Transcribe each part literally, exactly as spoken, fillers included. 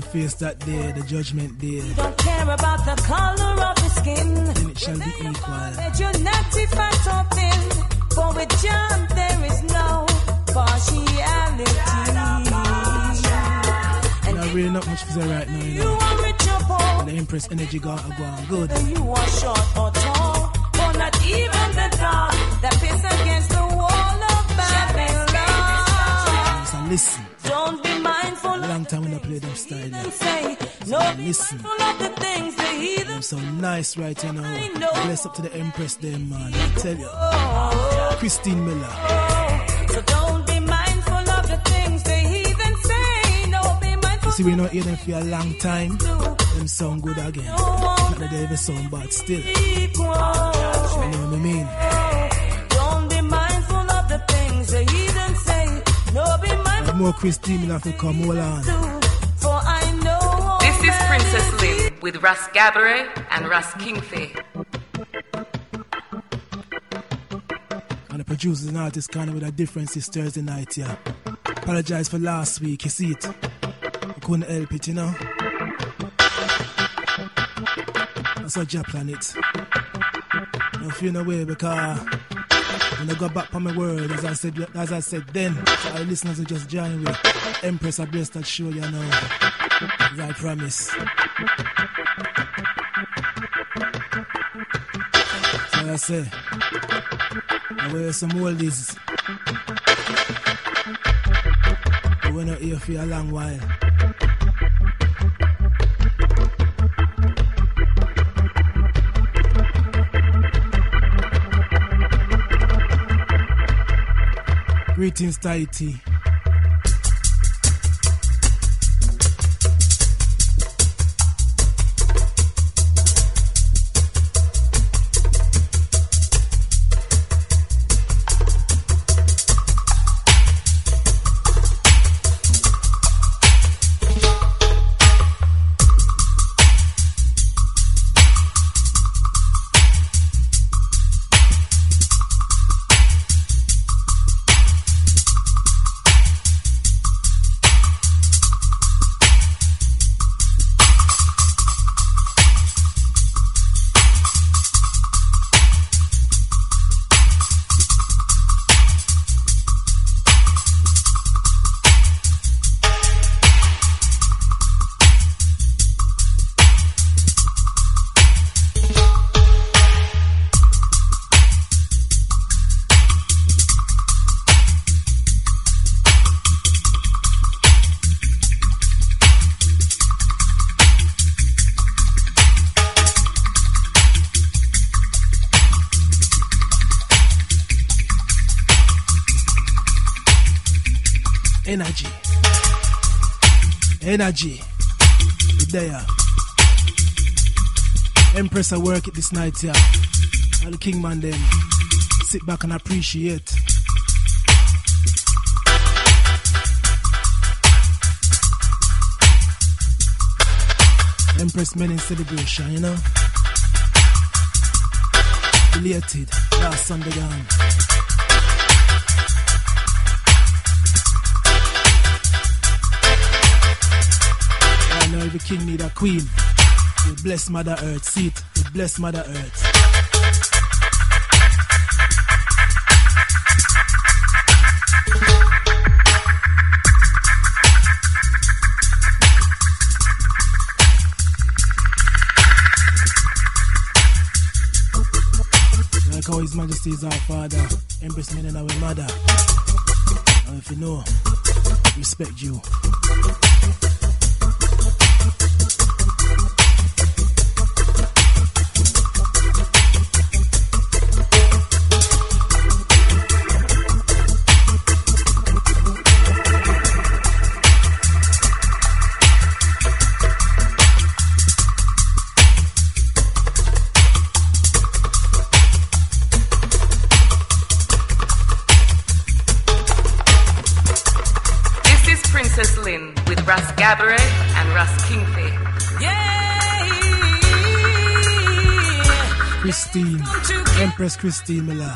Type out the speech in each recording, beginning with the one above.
face that day, the judgment day. Don't care about the color of the skin. Then it shall be equal. That you're not too fat or thin. For with John there is no partiality. And I really not much to say right now, you know. You are rich or poor. And the Empress energy got to go on good. Whether you are short or tall. Or not even the thought that pits against the wall of Babylon. So listen. Don't be mindful. A long time when I play them style. Say, no, so listen. Of the things the heathen. I'm so nice right you know. Bless up to the Empress there, man. I tell you. Oh, Christine Miller. Oh, so don't be mindful of the things the heathen say. No, be mindful. You see, we not hear them for a long time. Them sound good again. Not that they ever sound bad still. You know what I mean? Don't be mindful of the things the heathen say. No, be mindful. More Christine Miller to come, hold on. For I know. This is Princess Lynn with Russ Gabourey and Russ Kingfay. And the producers and artists kind of with a difference this Thursday night, yeah. Apologize for last week, you see it. I couldn't help it, you know. That's how Jah plan it. I feel no way because when I go back on my word, as I said, as I said then, so our listeners will just join with Empress, I bless that show, you know. As I promise. So I say, I wear some oldies. But we're not here for a long while. Greetings, Tahiti. Energy. Energy. There. Empress I work it this night here. All the king man them sit back and appreciate. Empress men in celebration, you know. Elated. Last Sunday gone. I know every king need a queen. We bless Mother Earth. See it. We bless Mother Earth. Like how His Majesty is our father, Empress men and our mother. And if you know, respect you. Russ Gabourey and Russ Kingfay. Yeah. Christine, Empress Christine Miller.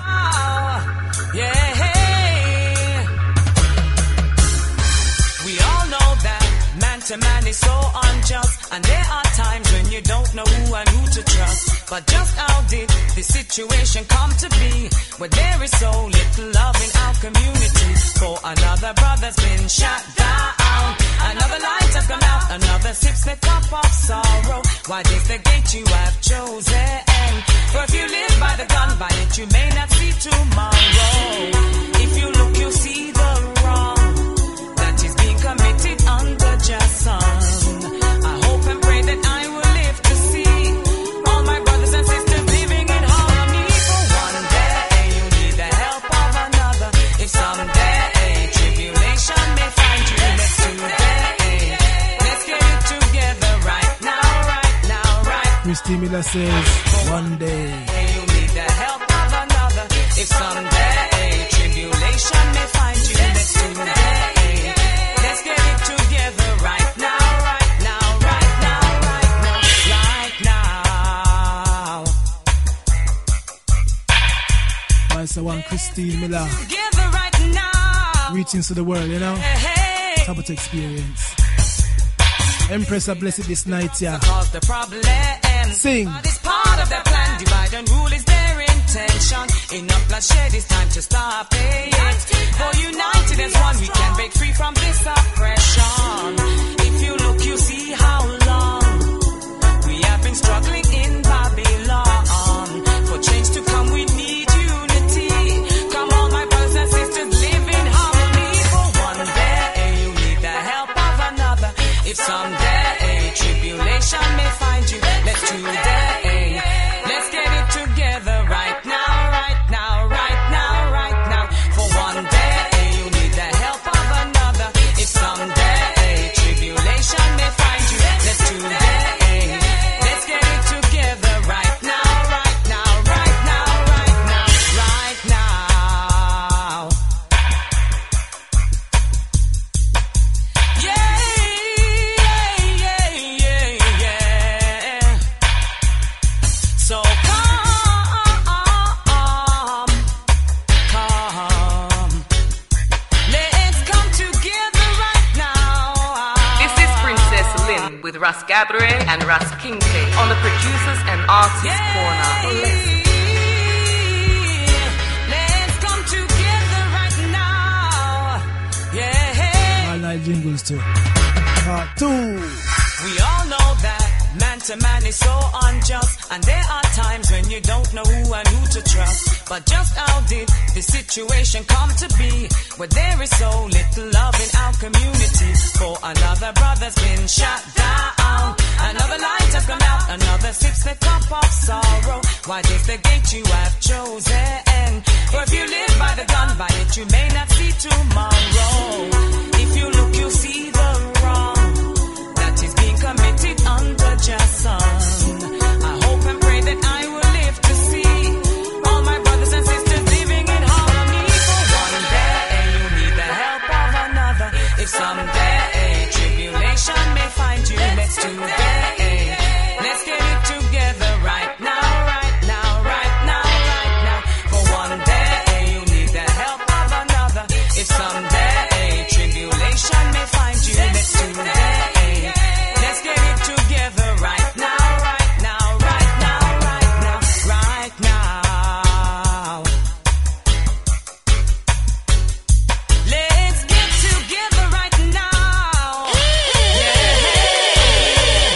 Yeah. We all know that man to man is so unjust, and there are times when you don't know who and who to trust. But just how did the situation come to be, where there is so little love in our community? For another brother's been shot down, another light has come out, another sips the cup of sorrow. Why is the gate you have chosen? For if you live by the gun, by it you may not see tomorrow. If you look, you'll see the wrong that is being committed under just sun. I hope and pray that I will live to see all my brothers and sisters living in harmony. For one day you need the help of another. If someday tribulation may find you, let's today let's get it together right now, right now, right. Christy Miller says, one day you need the help of another. If someday tribulation may find you, let's today let's get it together right now, right now, right now, right now, right now. That's the one, Christine Miller. Together right now. Greetings to the world, you know. Hey, Top of the experience. Empress, I bless it this night, yeah. cause the problem. Sing. But it's part of their plan. Divide and rule is their intention. Enough bloodshed, it's time to stop it. For united as one, we can break free from this oppression. If you look, you see how long we have been struggling in Babylon. For change to come, we need unity. Come on, my brothers and sisters, live in harmony. For one day, you need the help of another. If someday tribulation may find you, let's today let's get it together right now, right now, right now, right now. For one day you need the help of another. If someday tribulation may find you, let's today let's get it together right now, right now, right now, right now, right now. Yeah, yeah, yeah, yeah. So come, come, let's come together right now. This is Princess Lynn with Russ Gabriel and Russ Kingsley on the Producers and Artists Corner. Let's come together right now. Yeah. All night jingles too. Part two. We all know that man to man is so unjust, and there are times when you don't know who and who to trust. But just how did the situation come to be, where there is so little love in our community? For another brother's been shot down, another light has come out, another sips the cup of sorrow. Why is the gate you have chosen? For if you live by the gun, by it you may not see tomorrow. If you look, you'll see the wrong that is being committed under just sun. I hope and pray that I will live to see all my brothers and sisters living in harmony. For one day you need the help of another. If someday tribulation may find you, let's today let's get it together right now, right now, right now, right now. For one day you need the help of another. If someday tribulation may find you, let's today let's get it together right now, right now, right now, right now, right now. Let's get together right now. Yeah.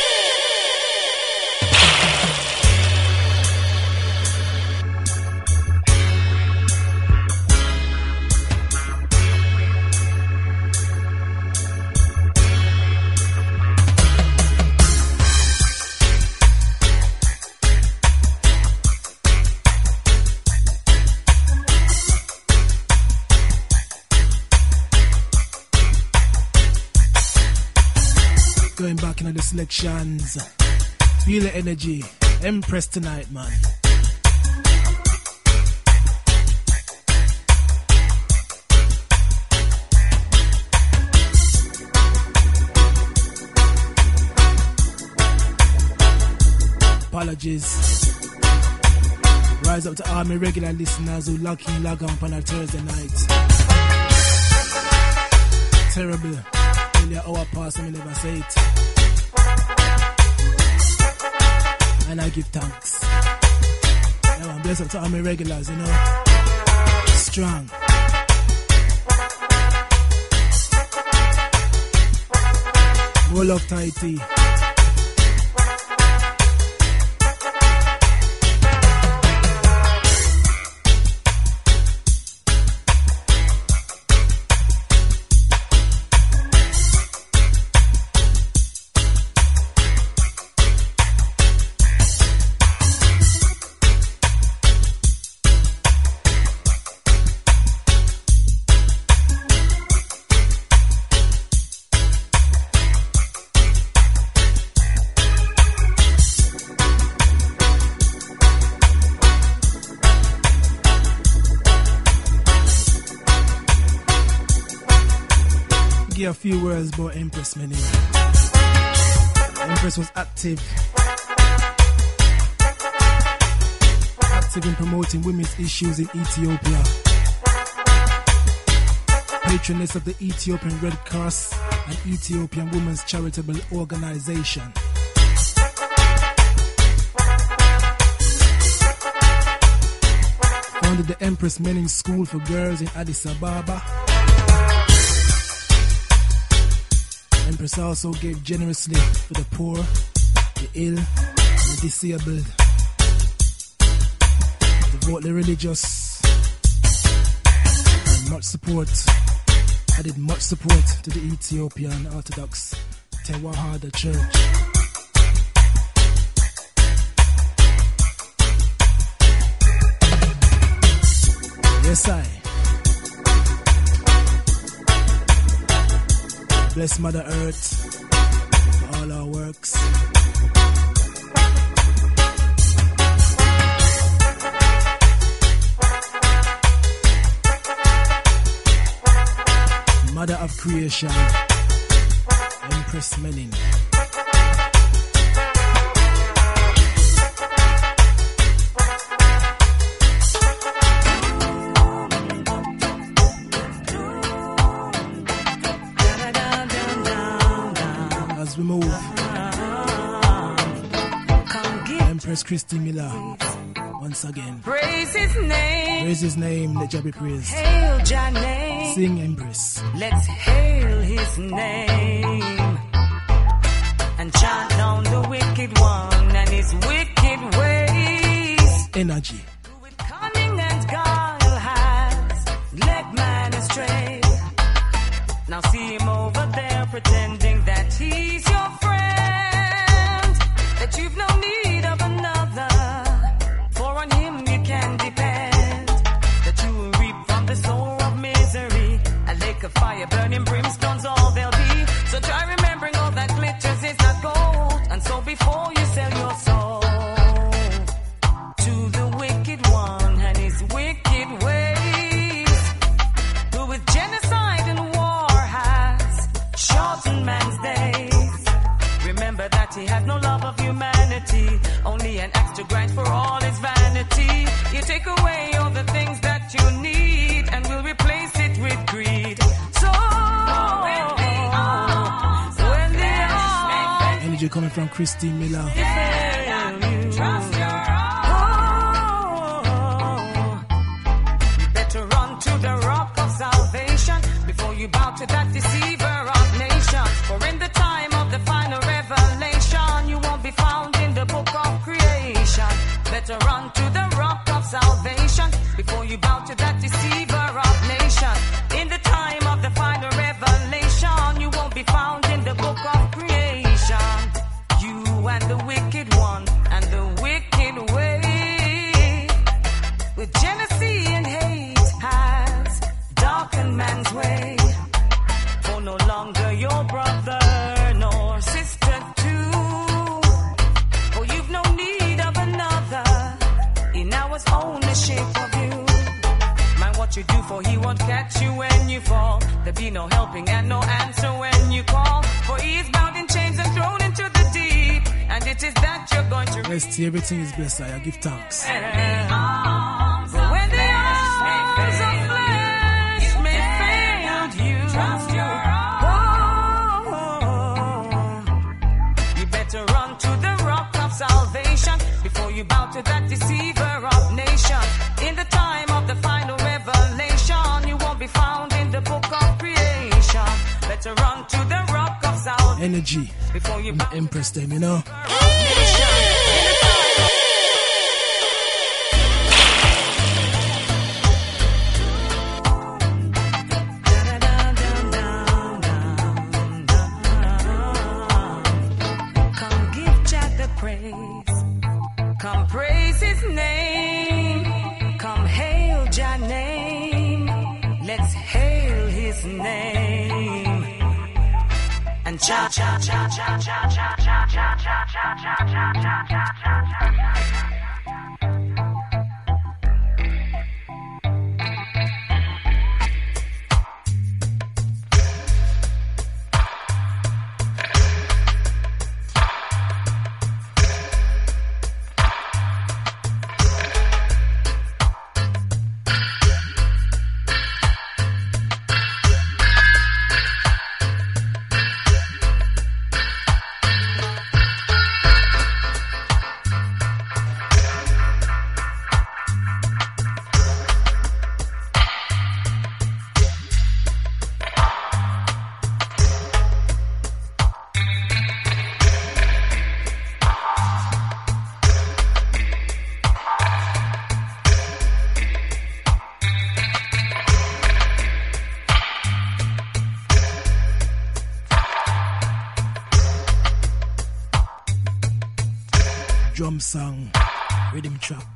Going back into the selections. Feel the energy. Empress tonight, man. Apologies. Rise up to all my regular listeners who lock in, log on on a Thursday night. Terrible. Nearly an hour past and I never say it. And I give thanks. Yeah, man, bless up to all my regulars, you know. Strong. More love to I T. A few words about Empress Many. Empress was active active in promoting women's issues in Ethiopia, patroness of the Ethiopian Red Cross and Ethiopian Women's Charitable Organization. Founded the Empress Many School for Girls in Addis Ababa. Empress also gave generously for the poor, the ill, and the disabled. Devoutly religious, and much support, added much support to the Ethiopian Orthodox Tewahada Church. Yes, I. Bless Mother Earth for all our works. Mother of creation, Empress Many. We move. Empress Christy Miller once again. Praise his name. Praise his name. Let Jah be praised. Hail Jah name. Sing Empress. Let's hail his name and chant down the wicked one and his wicked ways. Energy. With cunning and guile has led man astray. Now see him over there pretending that he's your friend, that you've no need of another, for on him you can depend, that you will reap from the soul of misery, a lake of fire, burning brimstones all there'll be. So try remembering all that glitters is not gold, and so before you sell your soul to the wicked one and his wicked ways, who with genocide and war shorten man's days. Remember that he has no love of humanity, only an axe to grind for all his vanity. You take away all the things that you need and will replace it with greed. So when the arms, when the arms, energy coming from Christy Miller. You trust your oh, you better run to the rock of salvation before you bow to that deceiver. For in the time of the final revelation, you won't be found in the book of creation. Better run to the rock of salvation before you bow to that deceiver of nation. In the time of the final revelation, you won't be found in the book of creation. You and the wicked one and the wicked way, with jealousy and hate has darkened man's way. For no longer your brother nor sister too, for you've no need of another in ours ownership of you. Mind what you do, for he won't catch you when you fall. There be no helping and no answer when you call, for he is bound in chains and thrown into the deep, and it is that you're going to Let's see, everything is blessed. I give thanks. When the arms of flesh may fail you, trust your better run to the rock of salvation. Energy Before you from the Empress them, you know. Come give Jah the praise. Come praise his name. Come hail Jah name. Let's hail his name. And Jah, Jah, Jah, Jah, Jah, Jah, Jah, Jah, Jah, Jah, Jah, Jah, Jah, Jah, Jah, Jah. Drum song, rhythm track.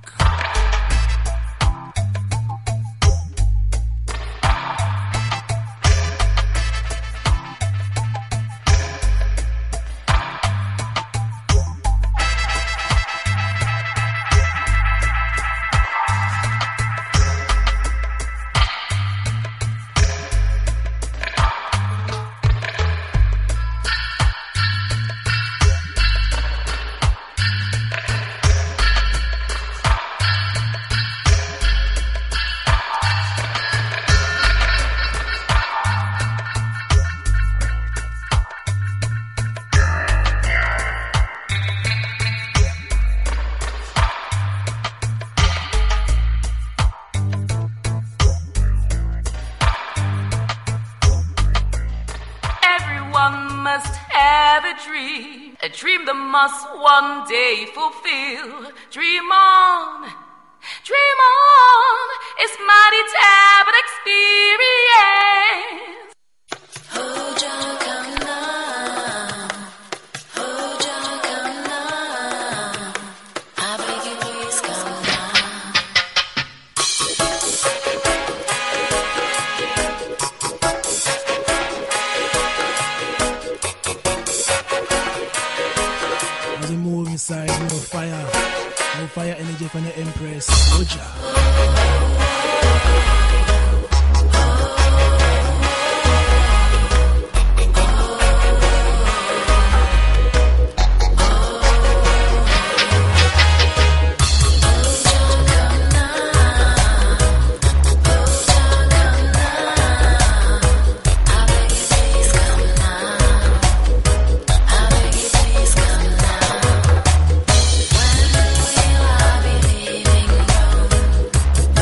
A dream that must one day fulfill. Dream on, dream on. It's mighty tab experience. Oh, Jah, come now. Oh, Jah, come now. I beg you, please come now. As we move inside, more fire, more fire energy from the Empress. Oh, Jah. When will I be leaving Rome?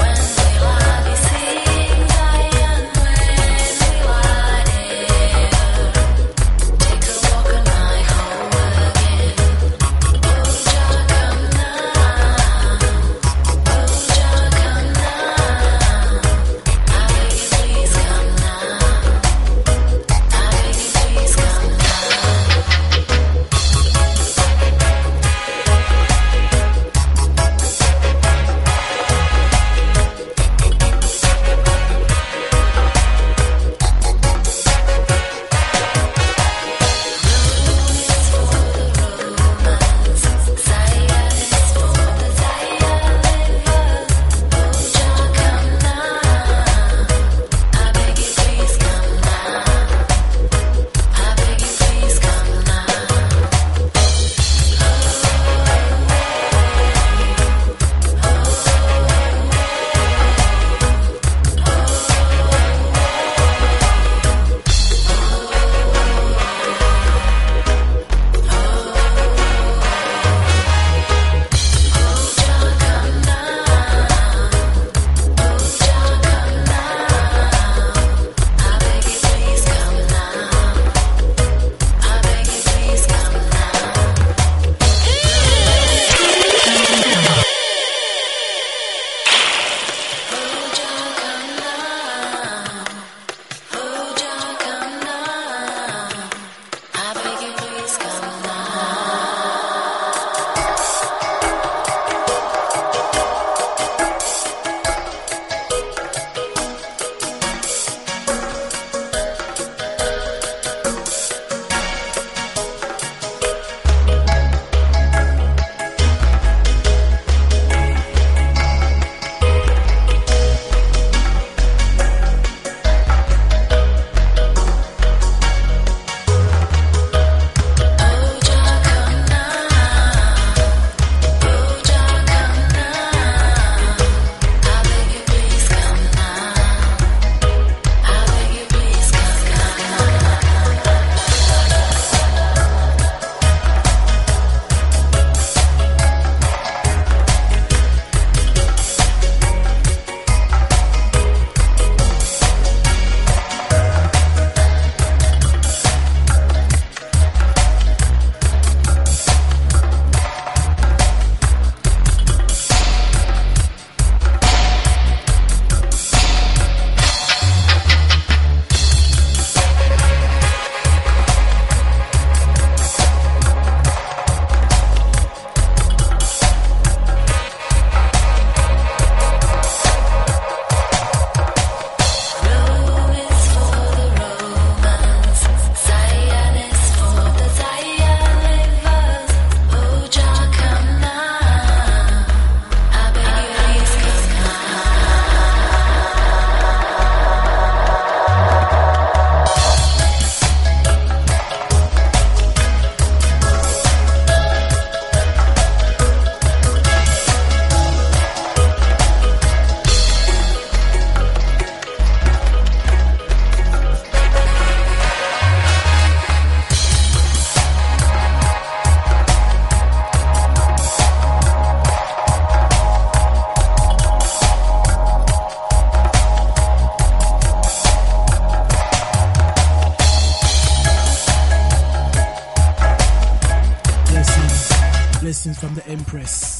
Blessings from the Empress.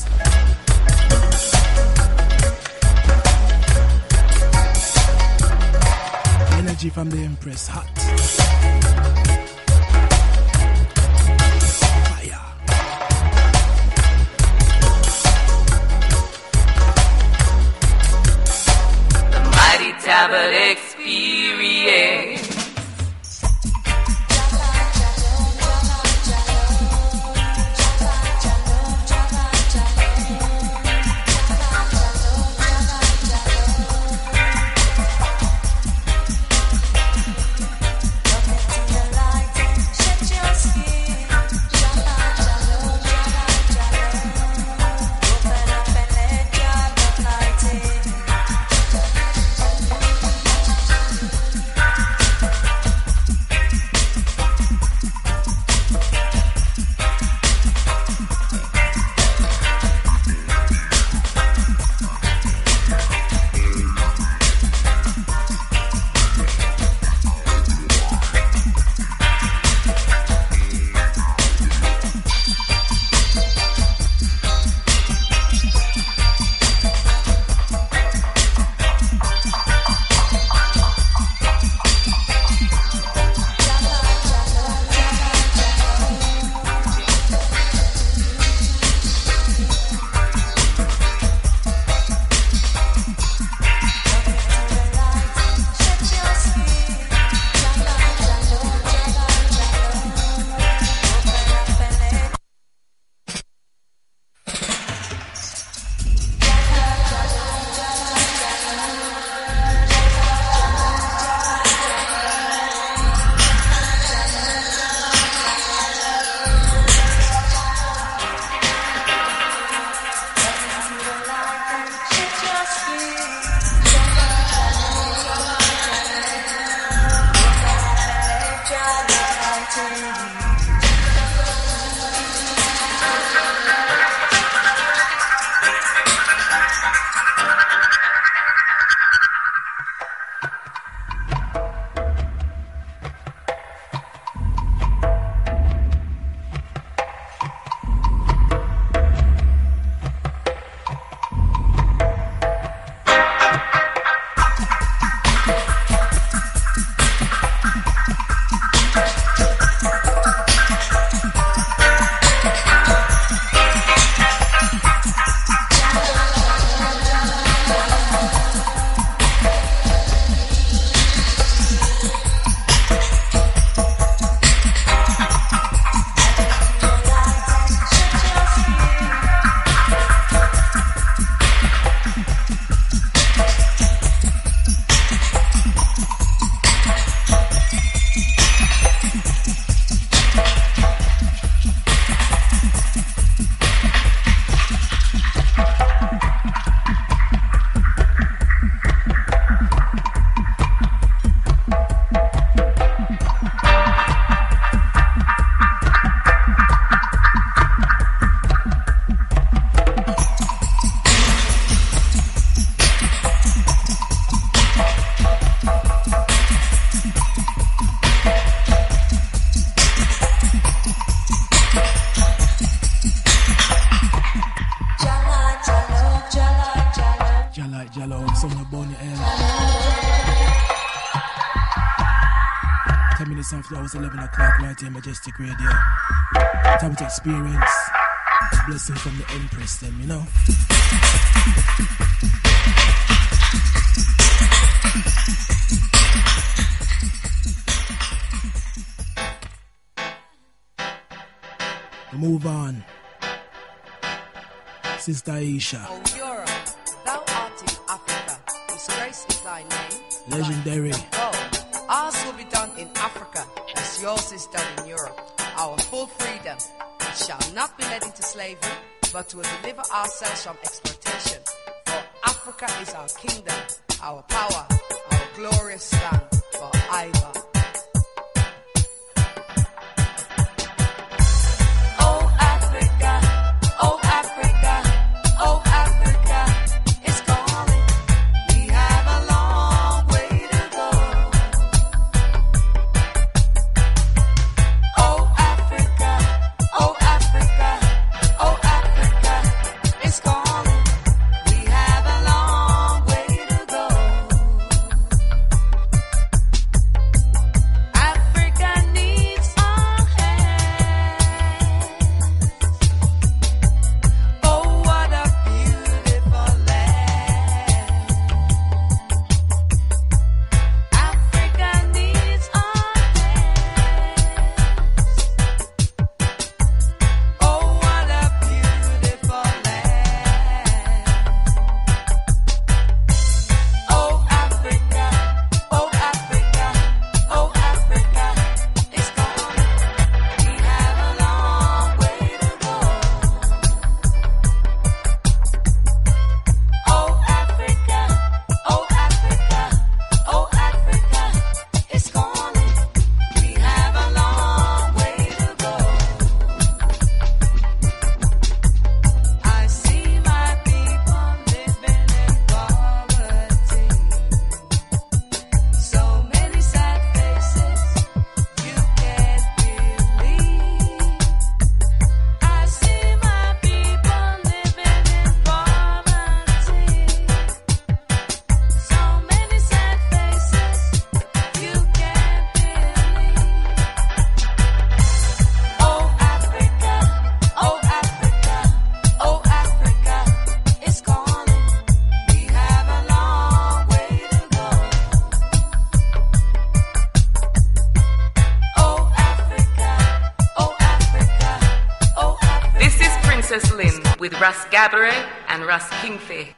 Energy from the Empress, hot. Fire. The Mighty Tablet Experience. After hours eleven o'clock right here, Majestic Radio. Tablet Experience. Blessing from the Empress, them, you know. Move on. Sister Aisha. O Europe, thou art in Africa. Disgrace is thy name. Legendary. Go. Ours will be done in Africa as yours is done in Europe. Our full freedom. We shall not be led into slavery, but will deliver ourselves from exploitation. For Africa is our kingdom, our power, our glorious land forever. Oh Africa, oh Africa, oh Africa, it's calling. We have a long way to go. Oh Africa, oh Africa, oh Africa. Princess Lynn with Russ Gabriel and Russ Kingsley.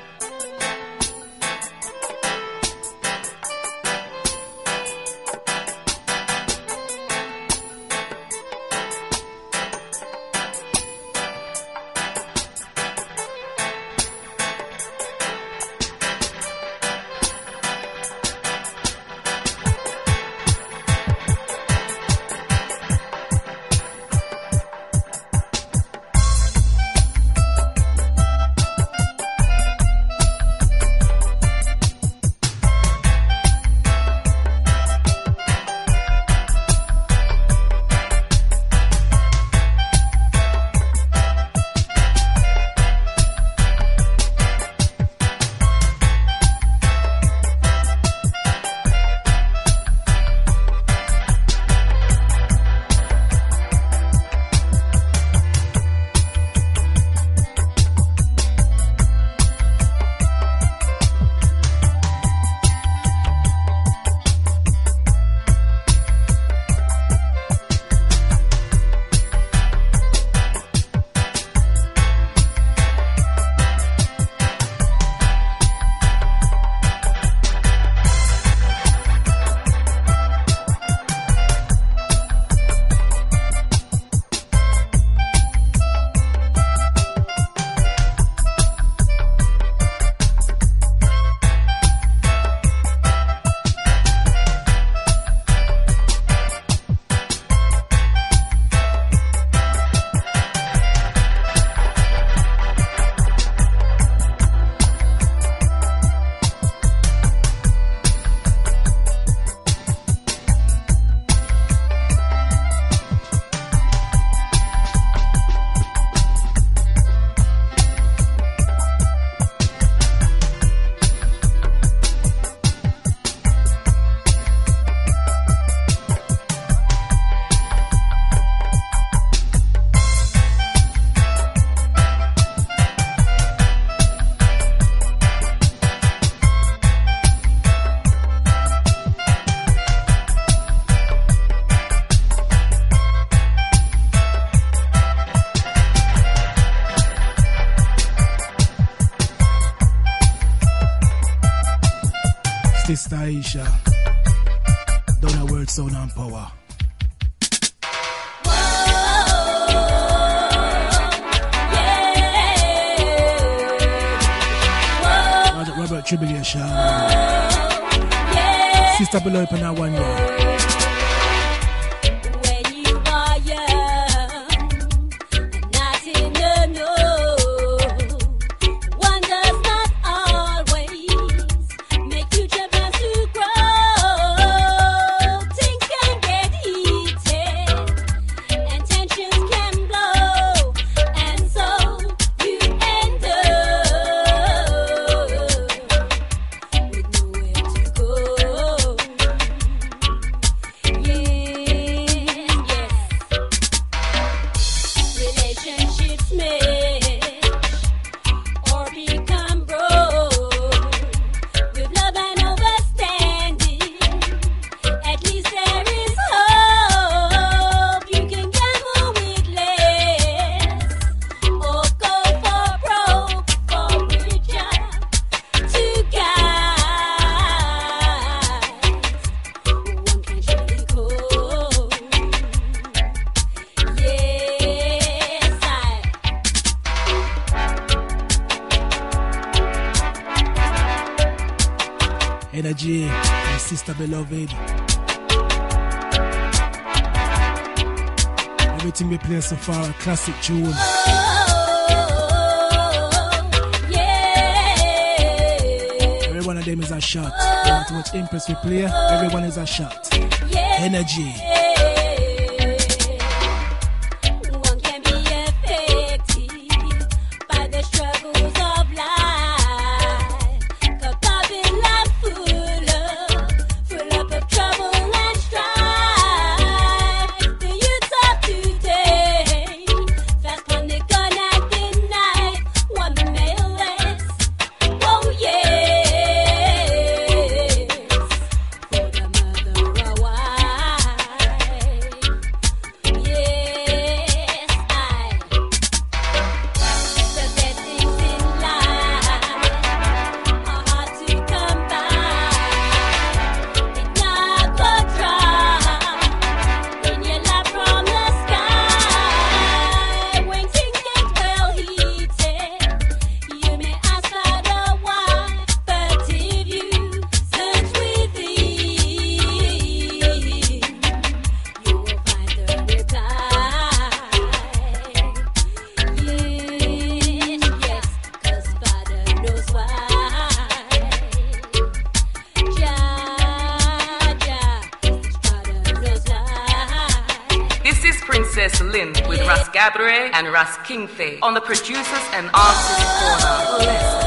Sister Aisha, down a word, sound and power. Whoa, Robert Tribulation. Yeah. Sister below up in that one year. Energy, my sister beloved. Everything we play so far, a classic tune. Oh, yeah. Every one of them is a shot. No matter what Empress we play, everyone is a shot. Yeah. Energy. One can be affected by the struggles of life. Cause Babylon full up, full up of trouble and strife. The youth of today, fast on the gun and the knife. One male less, oh yes. For the mother a wife. Princess Lynn with Ras Gabriel and Ras Kingfay on the Producers and Artists Corner. Listen.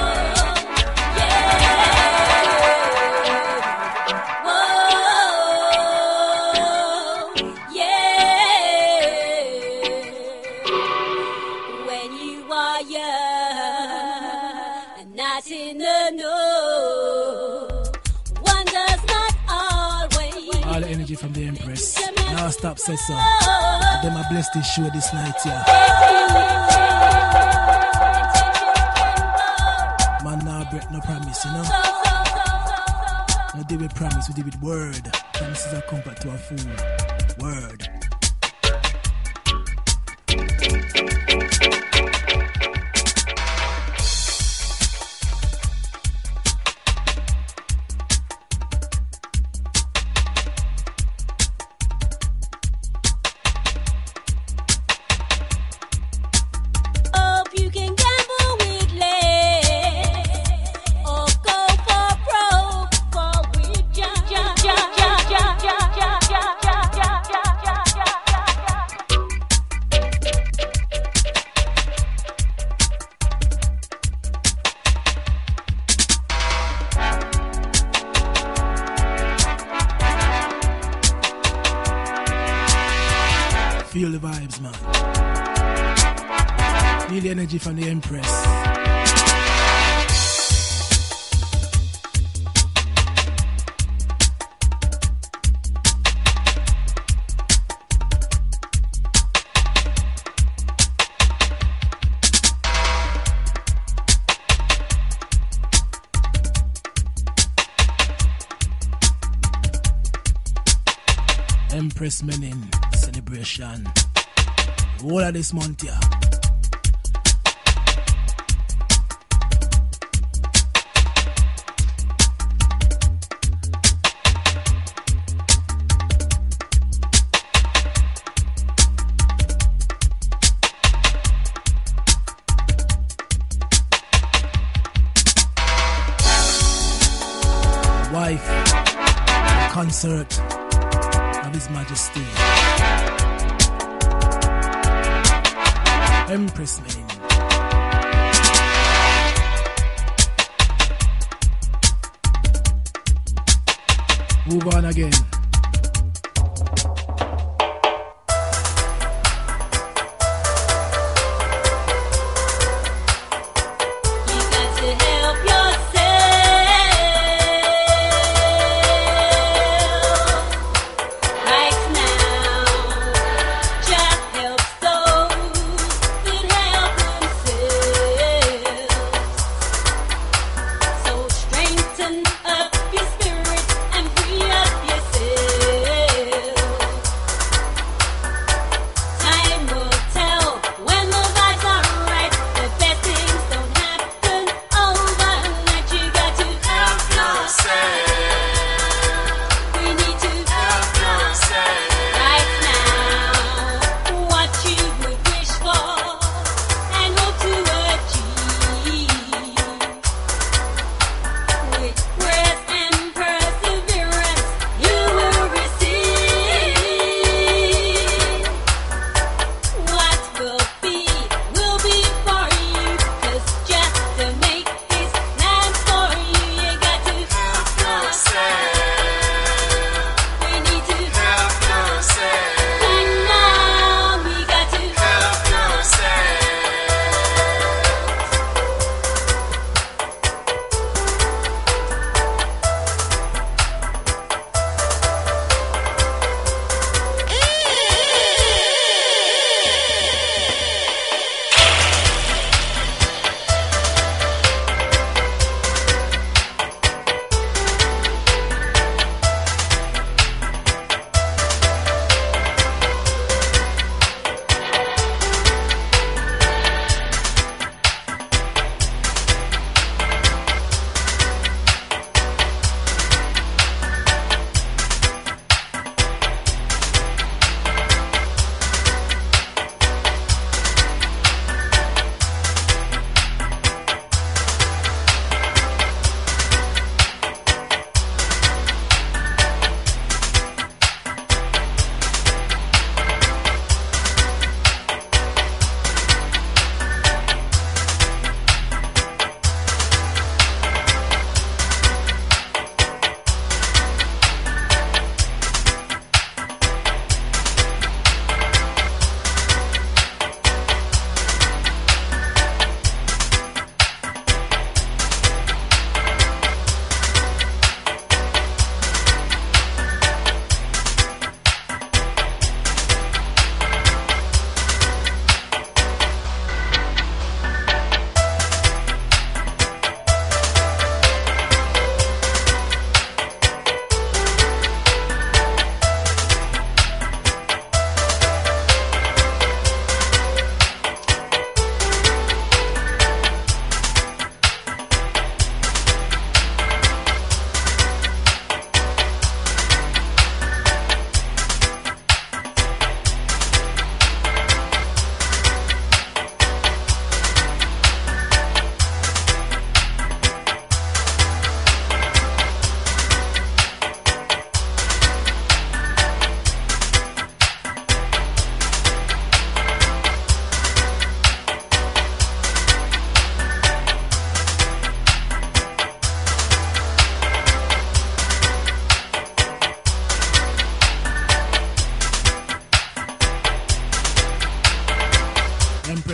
From the Empress. Now stop, says so. Them I bless this show this night, yeah. Man, now break no promise, you know. No deal with promise, we deal with word. Promises are comfort to a fool. Word. Feel the vibes, man. Feel the energy from the Empress. Empress Menin celebration. All of this month, yeah. Wife, concert of His Majesty Empress Menin. Move on again. Up your spirit and free up yourself.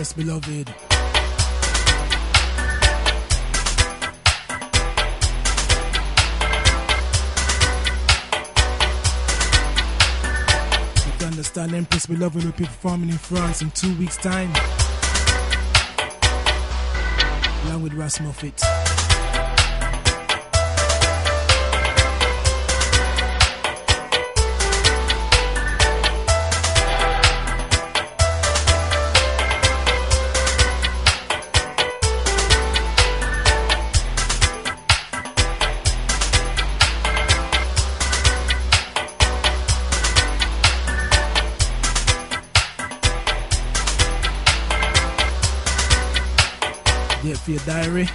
Empress beloved. You understand, Empress beloved will be performing in France in two weeks' time, along with Ras Muffet. Date for your diary.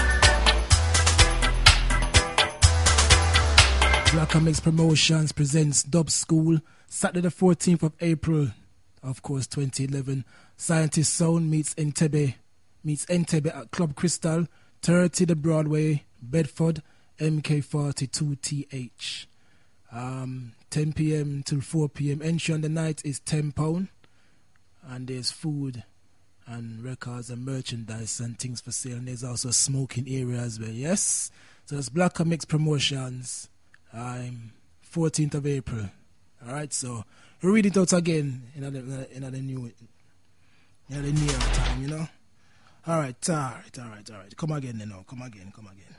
Black and Mix Promotions presents Dub School, Saturday the fourteenth of April, of course, twenty eleven. Scientist Sound meets Entebbe, meets Entebbe at Club Crystal, thirty the Broadway, Bedford, M K forty-two T H. Um, ten p.m. till four p.m. Entry on the night is ten pounds, and there's food and records and merchandise and things for sale. And there's also a smoking area as well, yes? So it's Black and Mix Promotions, um, fourteenth of April. Alright, so we'll read it out again in the, in the new in the near time, you know? Alright, alright, alright, alright. Come again, you know, come again, come again.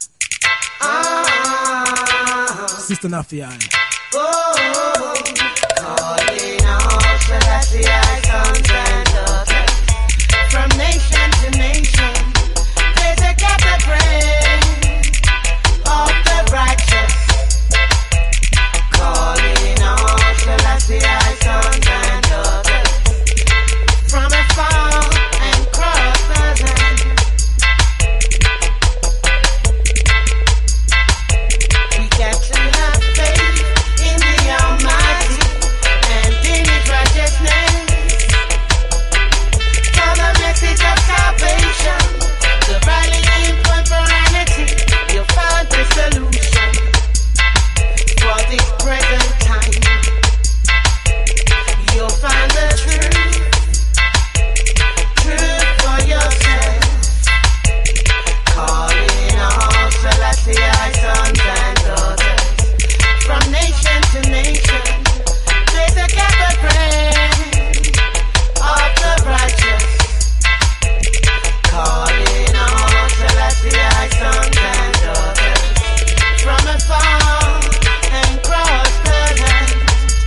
Ah, Sister Nafiai. Oh, calling out Selassie, sons and daughters. From nation to nation, there's a gathered praise of the righteous, calling on Selassie, sons and daughters, from afar and across the land. We got to have faith in the Almighty and in His righteousness. Message of salvation, the rallying point for humanity. You'll find the solution for this present time. You'll find the truth, truth for yourself. Calling all Selassie, sons and daughters, from nation to nation. There's a gathered praise of the righteous. Calling on Selassie, sons and daughters, from afar and across the land.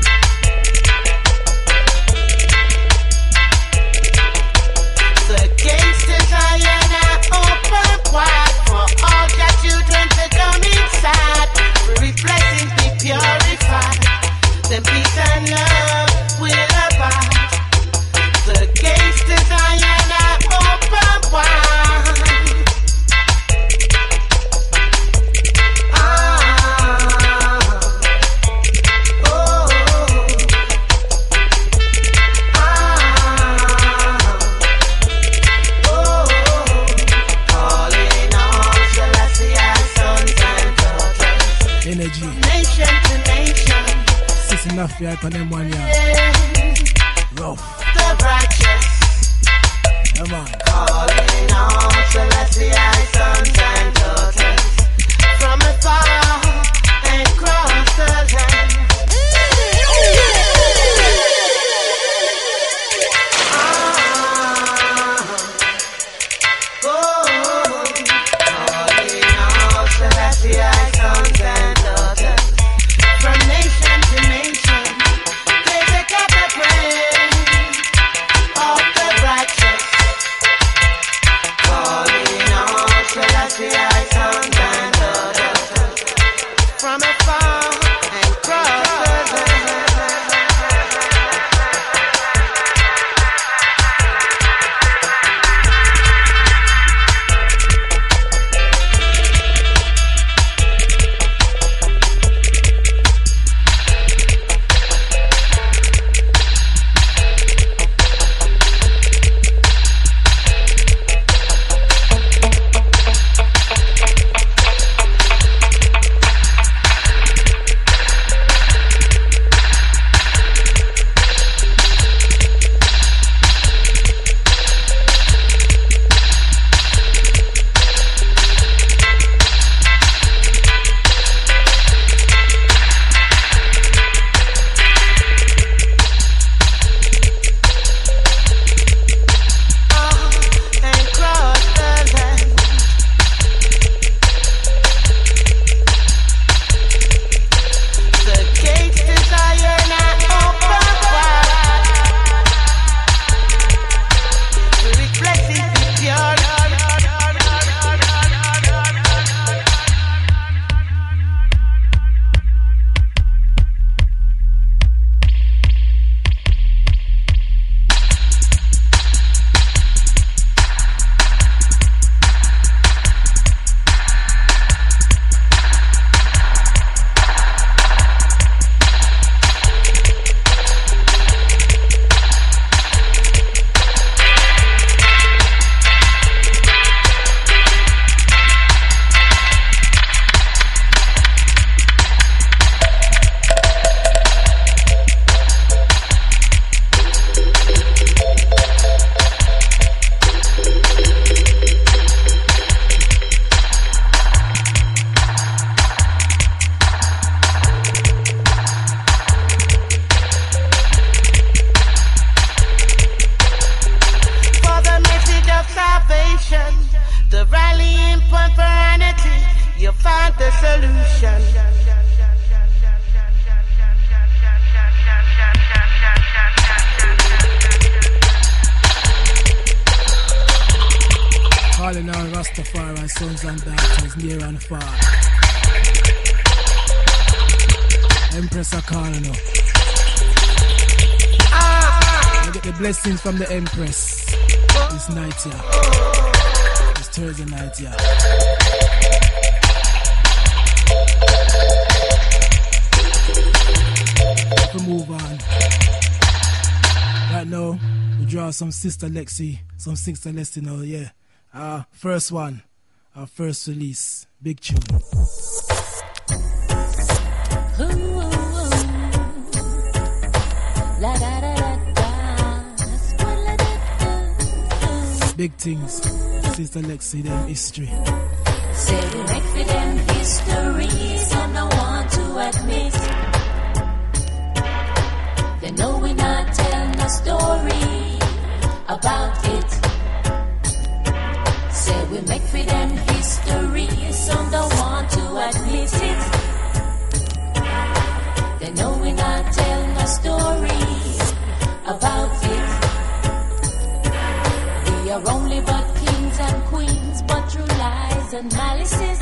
The gates to Zion are open wide for all the children to come inside. For His blessings be purified, then peace and love will abide. The gates to Zion are open wide. Ah, oh, ah, oh, calling on Selassie, sons and daughters. Energy. Nation to nation. Sis enough here, can them one year. Rough. The righteous. Come on. Calling on Selassie, sons and daughters, from afar and across the land. Ah, oh, calling on Selassie, sons and daughters, from nation to nation. There's a gathered praise of the righteous. Calling on Selassie, sons and daughters, from afar and across. Rastafari, sons and daughters, near and far. Empress are calling up. I get the blessings from the Empress this night here. This Thursday night here. We move on. Right now, we draw some Sister Lexi, some Sister Lexi now, yeah. Our first one, our first release, big tune. Ooh, ooh, ooh. La, da, da, da, da. Big things, Sister Lexi, them history. Say we make for them history, some don't want to admit. They know we not telling a story about it. Say we make for them history, some don't want to admit it. They know we not telling a story about it. We are only but kings and queens, but through lies and malices.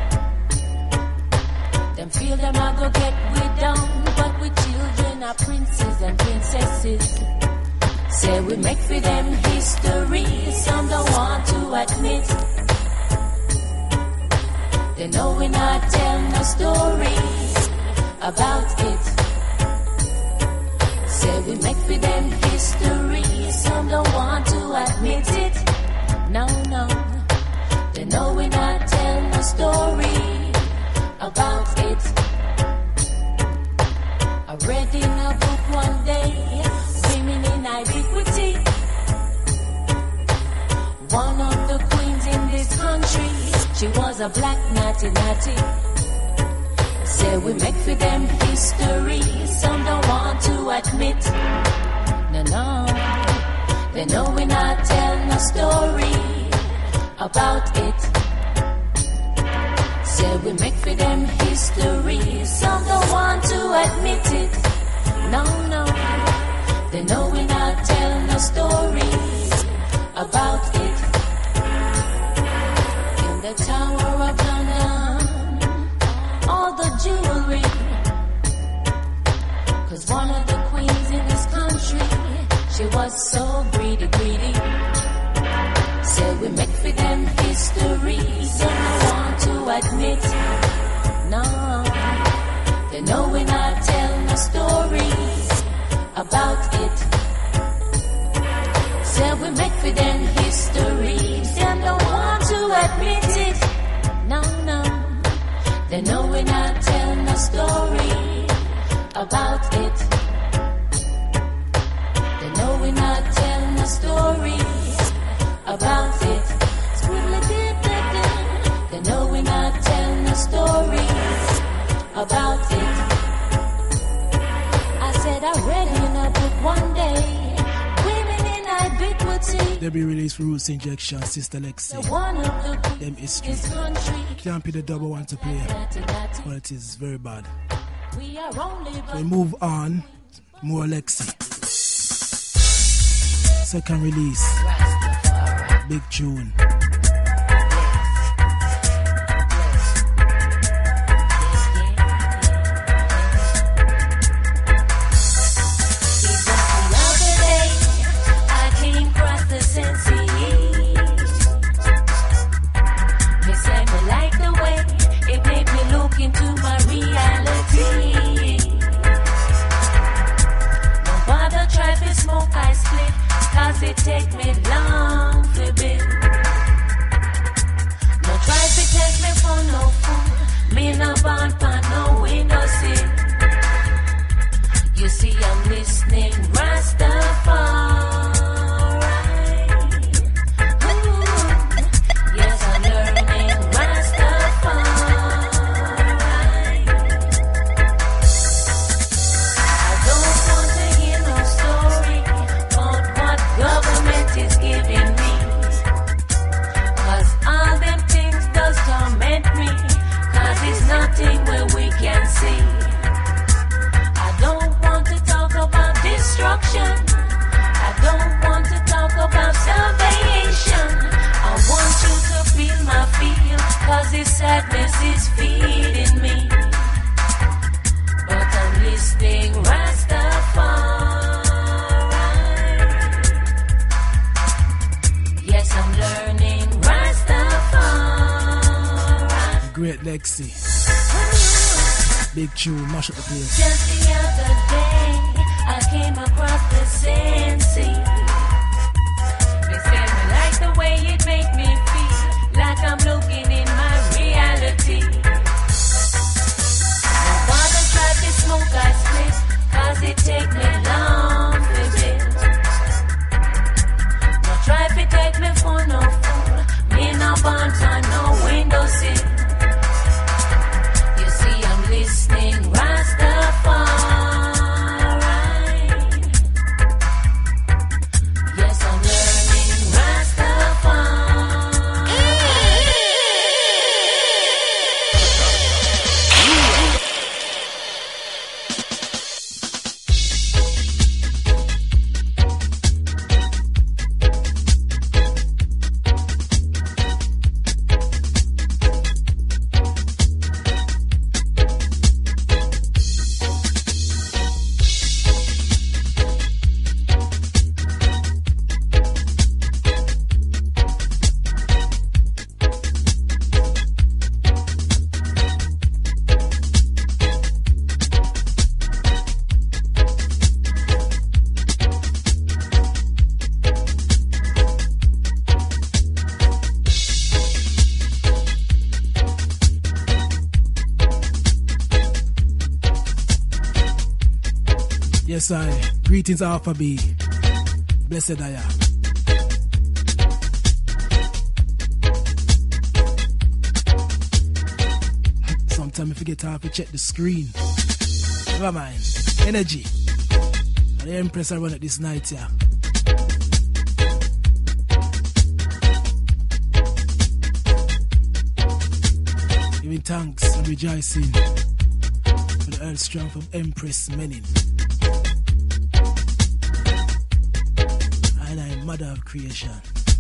Them feel them a go get we down, but we children are princes and princesses. Say we make for them history, some don't want to admit. They know we not telling a story about it. Say we make for them history, some don't want to admit it. No, no, they know we not telling a story about it. I read in a book one day, women in iniquity. One of the queens in this country, she was a black natty natty. Say we make for them history, some don't want to admit. No, no, they know we're not telling a story about it. Say we make for them history, some don't want to admit it. No, no, they know we're not telling a story about it. In the Tower of London, all the jewelry, cause one of the queens in this country, she was so greedy, greedy. Say we make for them history, some don't want to admit. No, they know we're not telling a story about it. Say we make for them history, some don't want to admit it. No, no, they know we're not telling a story about it. They know we're not telling a story about it. They know we're not telling a story about it. I said I read in a book one day, women in iniquity. They be released for Roots Injection, Sister Lexi. The one of the Them history. this country. Can't be the double one to play, Natty, natty. but it is very bad. We are only but We move on, more Lexi. Second release, Rastafari. big tune. Into my reality. No bother try to smoke I split, cause it take me long to build. Lexi. Big tune, mash up the place. Just the other day, I came across the sensei. They said me like the way it make me feel, like I'm looking in my reality. No bother try to smoke I split, cause it take me long to build. No try to take me for no fool, me no bonds on no windowsill. You see I'm listening, Rastafari. Yes, I'm learning Rastafari. Yes, I. Greetings, Alpha B. Blessed I am. Sometimes I forget how to check the screen. Never mind. Energy. And the Empress I run it this night, yeah. Giving thanks and rejoicing for the earth strong from Empress Menin. And I am mother of creation.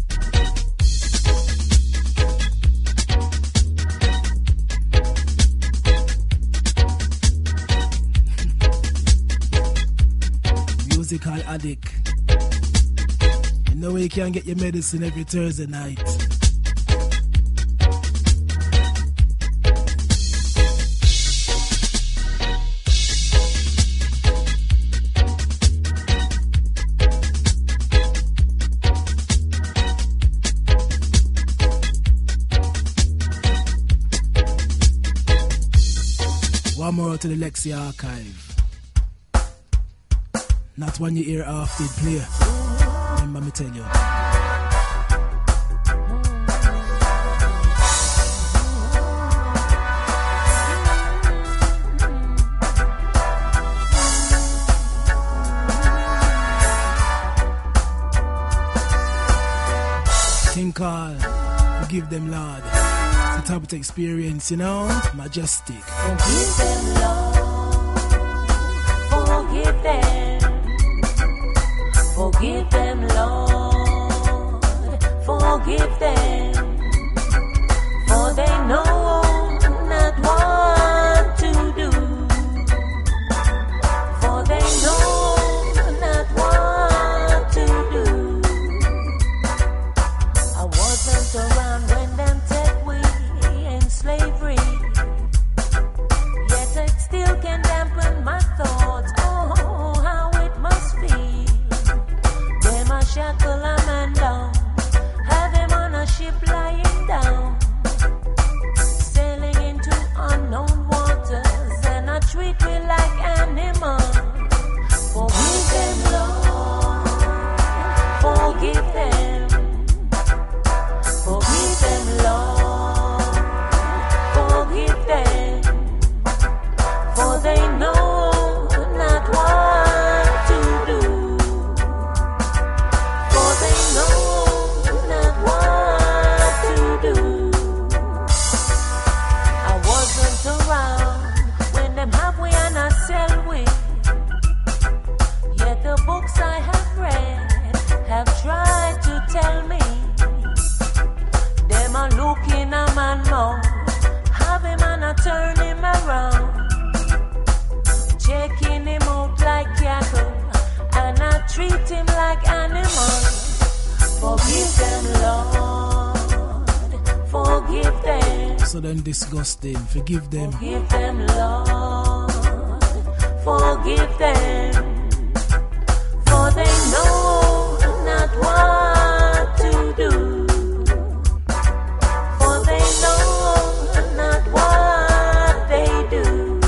Musical addict. You know you can't get your medicine every Thursday night. One more to the Lexi archive. Not one you hear half did play. Remember me tell you. Think all, forgive them, Lord. It's a type of experience, you know? Majestic. Forgive them, Lord. Forgive them. Forgive them, Lord. Forgive them. For they know not what to do. For they know not what to do. I wasn't around when them take we in slavery. Yet it still can dampen my thoughts. Oh, how it must feel. Them a shackle a man down, have him on a ship lying down, sailing into unknown waters, and I treat me like animals. Forgive them, Lord. Forgive them. Forgive them, Lord. Forgive them. For they know not what to do. For they know not what to do. I wasn't around when them have we and I sell we. Yet the books I have read have tried to tell me. Them a looking a man mouth, have him and a turn him around, checking him out like cattle, and I treat him like animals. Forgive them, Lord. Forgive them. So then disgusting. Forgive them. Forgive them, Lord. Forgive them. For they know not what to do. For they know not what they do.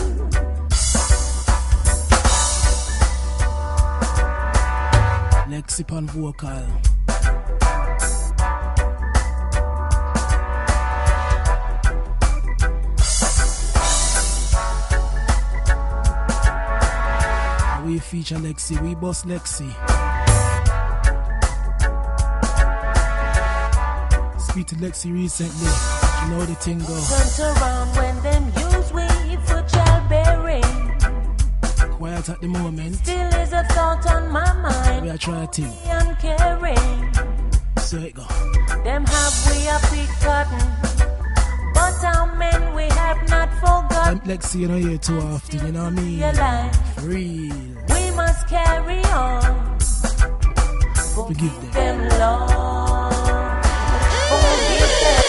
Lexipon vocal. We feature Lexi, we boss Lexi. Speak to Lexi recently, you know the thing go. Turn around when them use we for childbearing. Quiet at the moment. Still is a thought on my mind. We are trying to think. Uncaring. So it go. Them have we a big cotton, but our men we have not forgotten. Lexi, you know you too often, you know what I mean? Life. Real. We must carry on. Forgive them. them, Lord. Forgive them.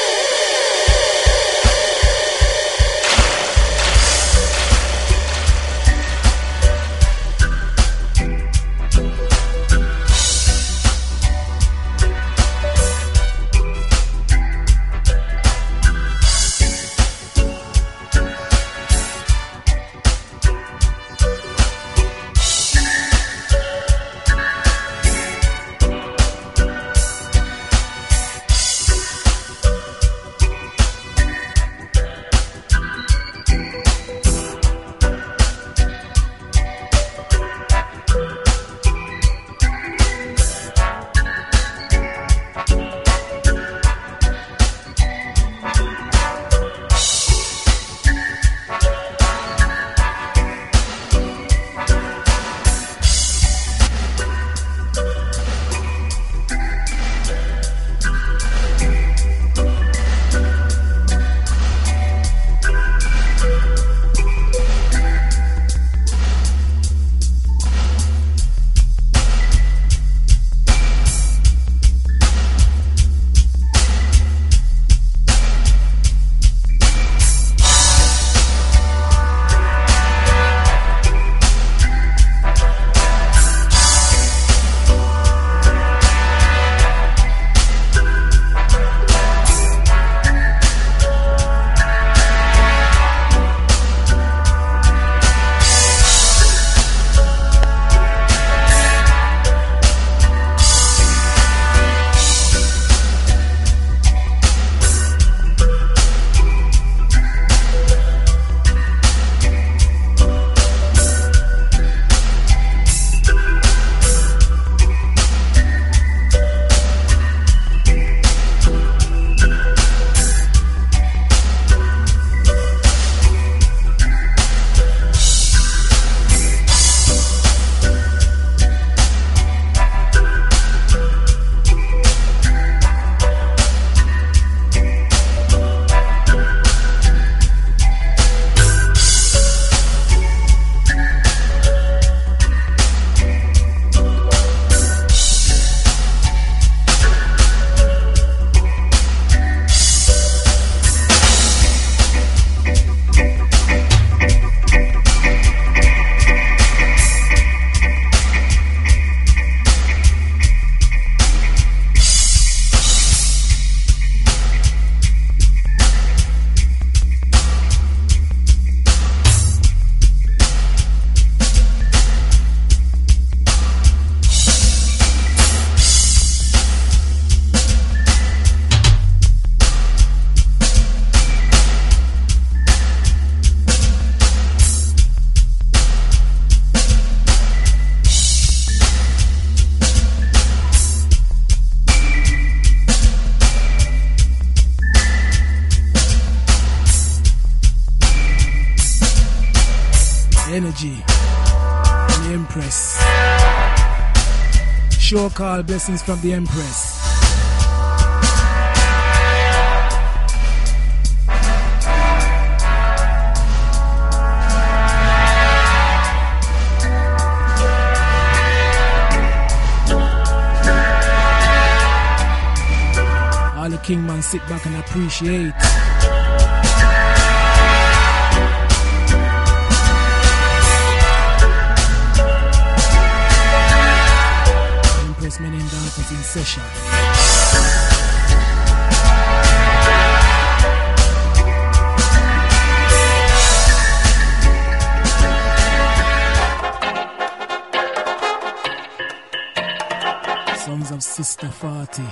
Energy and the Empress. Show call blessings from the Empress. All the King man sit back and appreciate. in session. Sons of Sister Fati.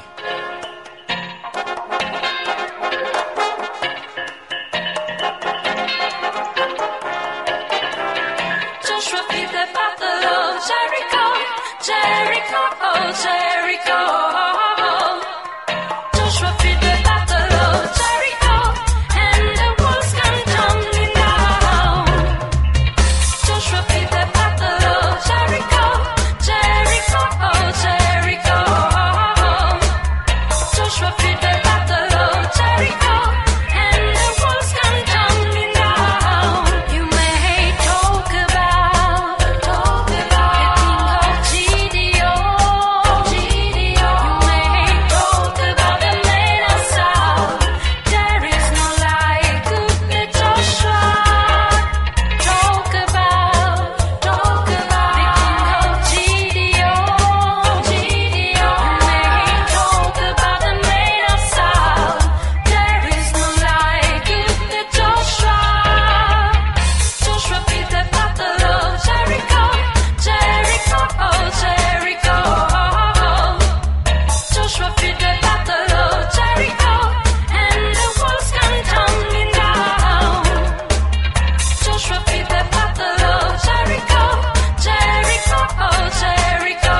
Joshua beat the battle of Jericho, Jericho, oh Jericho. Joshua beat the battle of Jericho, and the walls come tumbling down. Joshua beat the battle of Jericho, Jericho, oh Jericho. Joshua beat the battle of Jericho, and the walls come tumbling down. You may talk about, talk about the king of Gideon, Gideon. You may talk about the man of Saul. There is no like good the Joshua. Talk about, talk about the king of Gideon, Gideon. You may talk about the man of Saul. There is no like good the Joshua. Joshua beat the battle of Jericho, Jericho, oh Jericho. Joshua beat the battle of Jericho, and the walls come tumbling down. Joshua beat the battle of Jericho, Jericho, oh Jericho.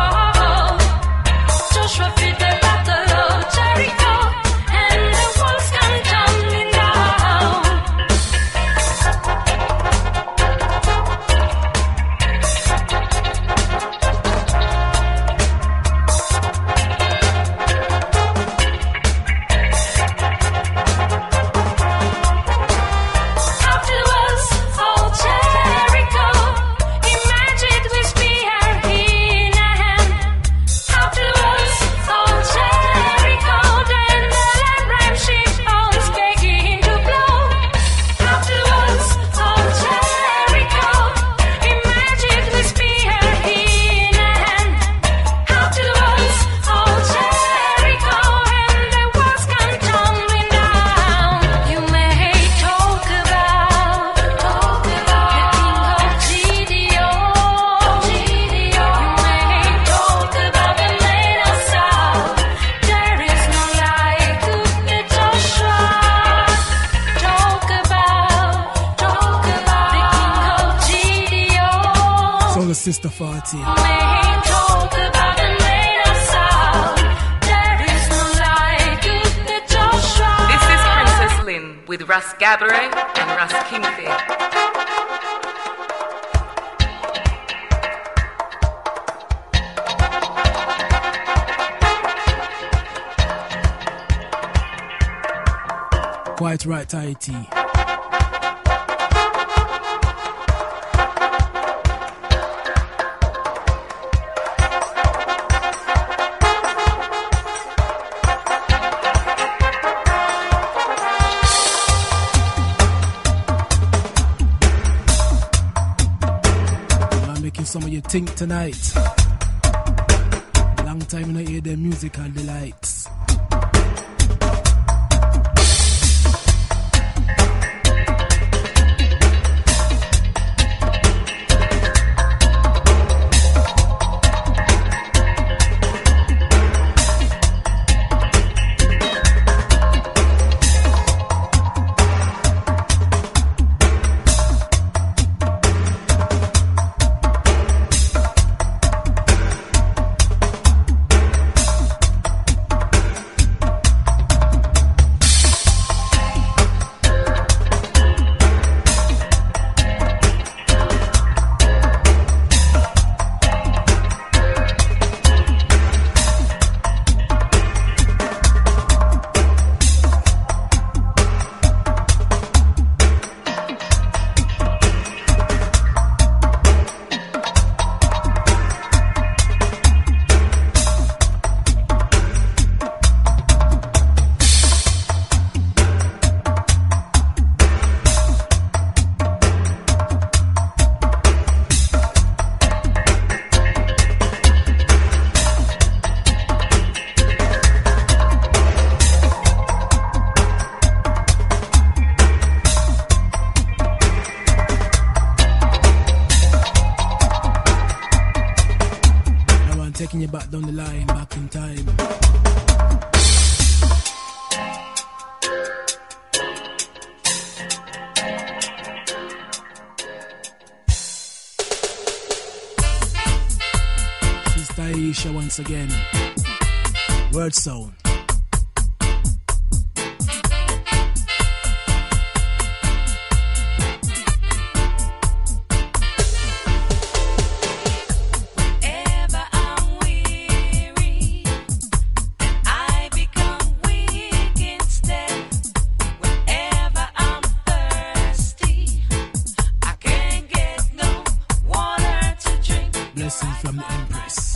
Joshua beat the battle of Jericho, and the walls come tumbling down. Afterwards, oh Jericho, imagine with spear in a hand. Afterwards, oh Jericho, then the lamb ran sheep bones begging to blow. Afterwards, oh Jericho, imagine with spear in a hand. Afterwards, oh Jericho, and the walls come tumbling down. You may talk about, talk about the king of Gideon, Gideon. You may talk about the man of Saul. There is no like good the Joshua. Talk about, talk about the king of Gideon. Song of Sister Fati. May talk about the man of Saul. There is no like good the Joshua. This is Princess Lynn with Russ Gabbray and Russ Kingfield. Quite right, Tahiti. I'm making some of you think tonight. Long time I hear the musical delights. taking you back down the line, back in time. Sister Aisha once again. Word sound. From the Empress.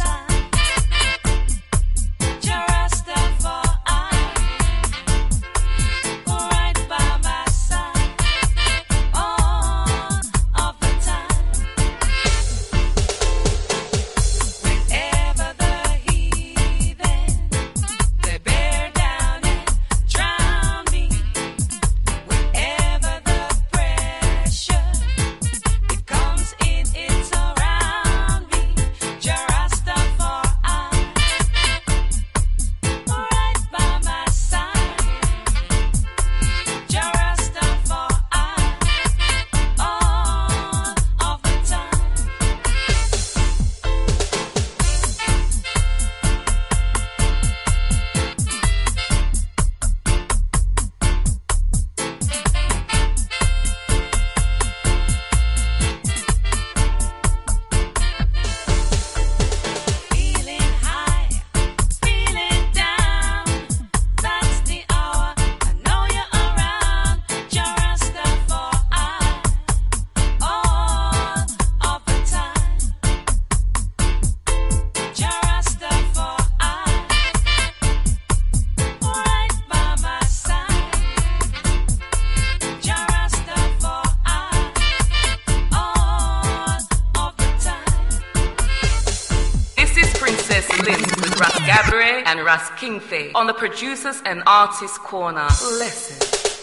And Ras Kingfe on the Producers and Artists Corner. Listen.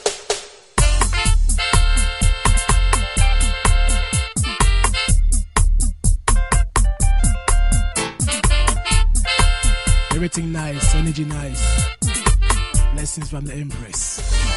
Everything nice, energy nice. Blessings from the Empress.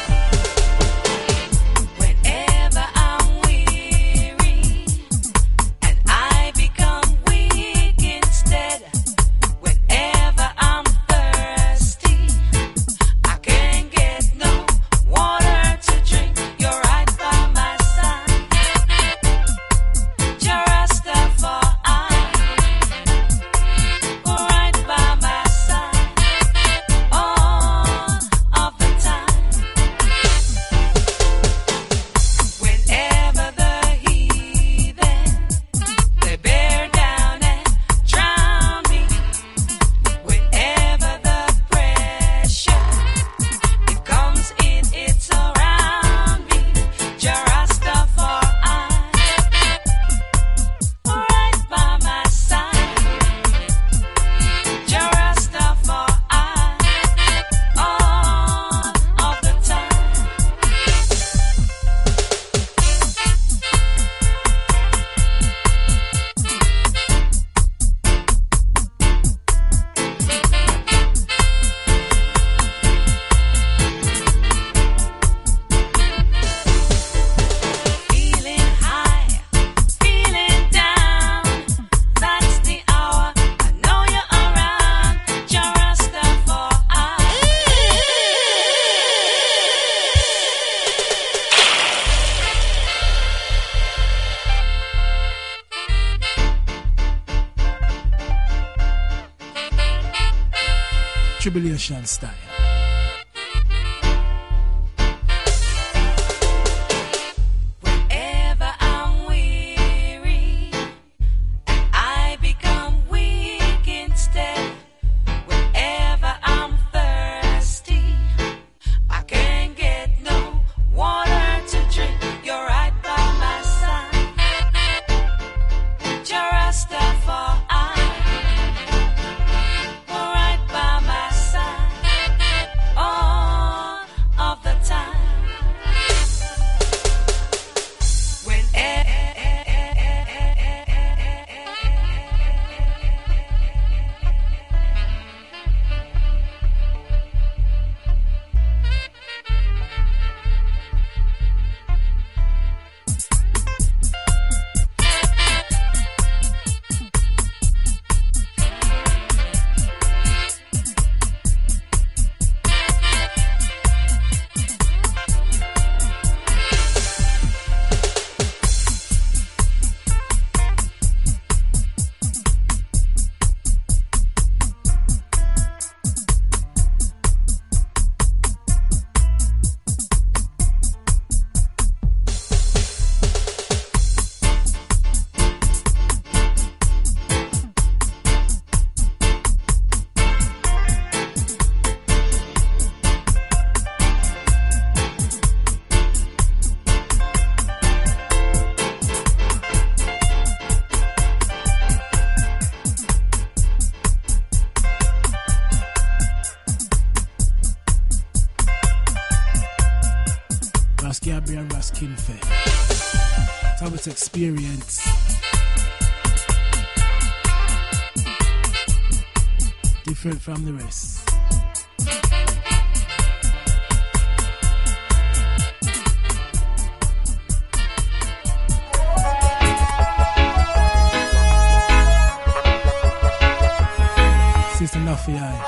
Tribulation style. Right by my side. looking for. It's how it's experience. Different from the rest. Sister Nafia.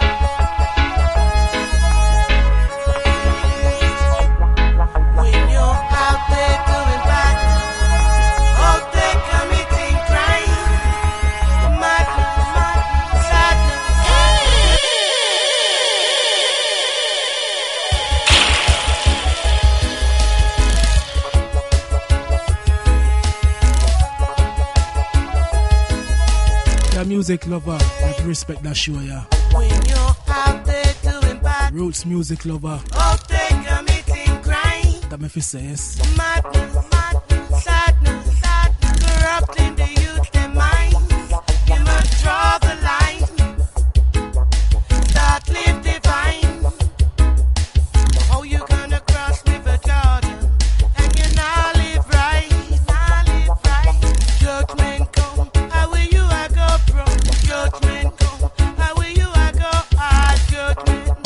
Music lover, have respect that show, yeah. When you're out there doing bad, Roots music lover, oh, they committing crime. that me fi say yes. Madness, madness, sadness, sadness, corrupting the youth, their minds. You must draw the line. Start live divine. Oh, you gonna cross River Jordan, and you now live right, now live right. Judgment come, how will you I go from? Judgment come, how will you I go? Ah, judgment.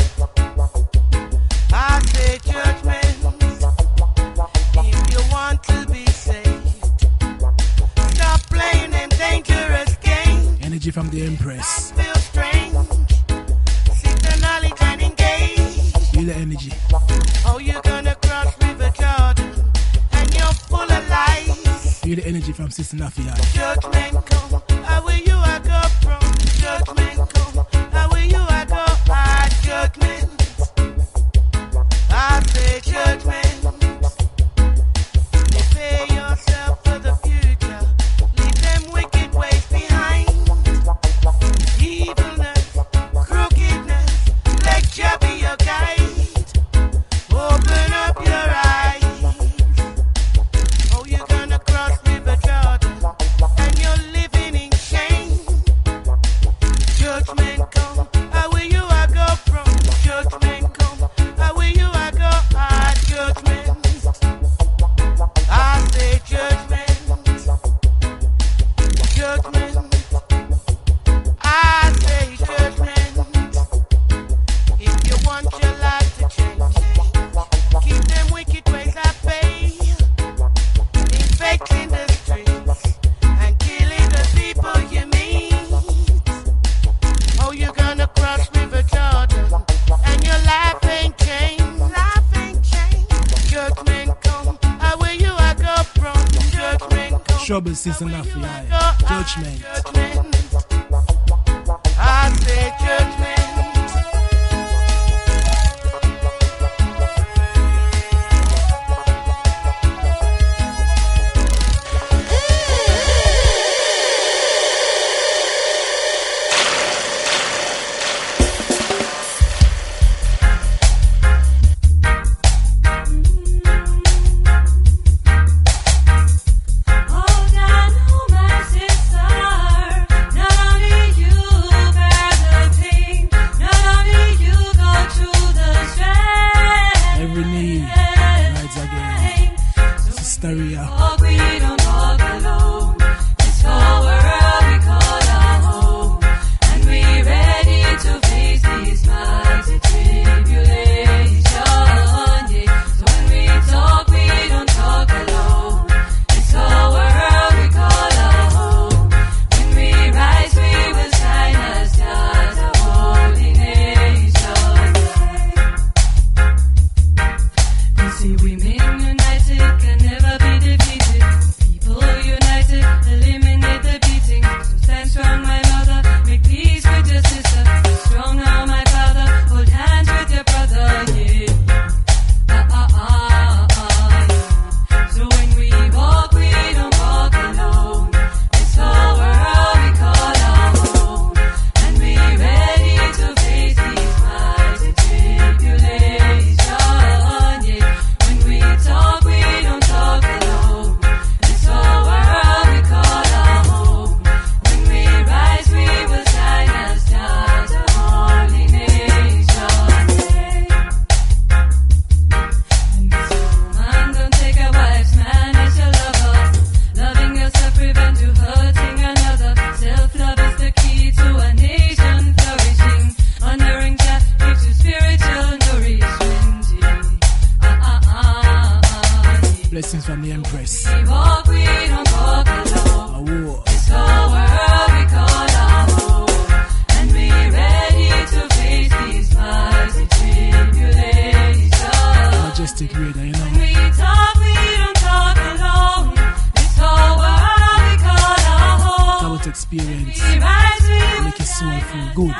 I say judgment. If you want to be saved, stop playing them dangerous games. Energy from the Empress. Feel strange. Seek the knowledge and engage. Feel the energy. Oh, you're gonna cross River Jordan, and you're full of lies. Feel the energy from Sister Nafia. Judgment come, how will you I go from? Judgment come, how will you I go? Ah, judgment. I say judgment. Prepare yourself for the future. Leave them wicked ways behind. Evilness, crookedness, let Jah be your guide. Open up your eyes. Oh, you're gonna cross River Jordan, and you're living in shame. Judgment come, how will you I go from? Judgment come, how will you I go? Ah, judgment. I say judgment. Judgment. I say judgment. If you want your life to change, keep them wicked ways at bay. Infecting the streets and killing the people you meet. Oh, you're gonna cross River Jordan, and your life ain't changed. Life ain't changed. Judgment come, how will you I go from? Judgment come, Trouble, Sister how will you I Nafia. go? Ah, Judgment. Judgment. I say judgment. Hold on, oh my sister, experience. Make your soul feel good.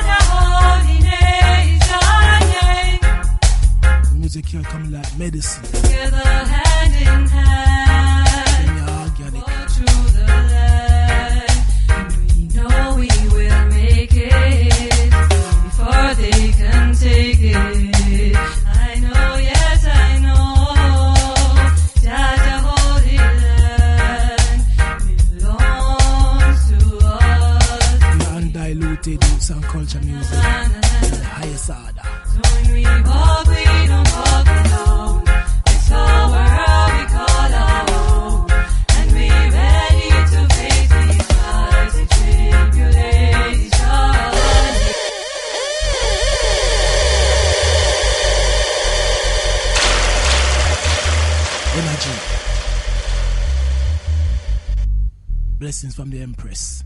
The music here come like medicine. Together hand in hand, When you're organic. go through the land. And we know we will make it before they can take it. I know, yes, I know. Jaja Holy Land belongs to us. The undiluted roots and culture music. The highest order. So when we walk, we don't walk alone. It's our world we call our own. And we ready to face these trials and tribulations. Energy. Blessings from the Empress.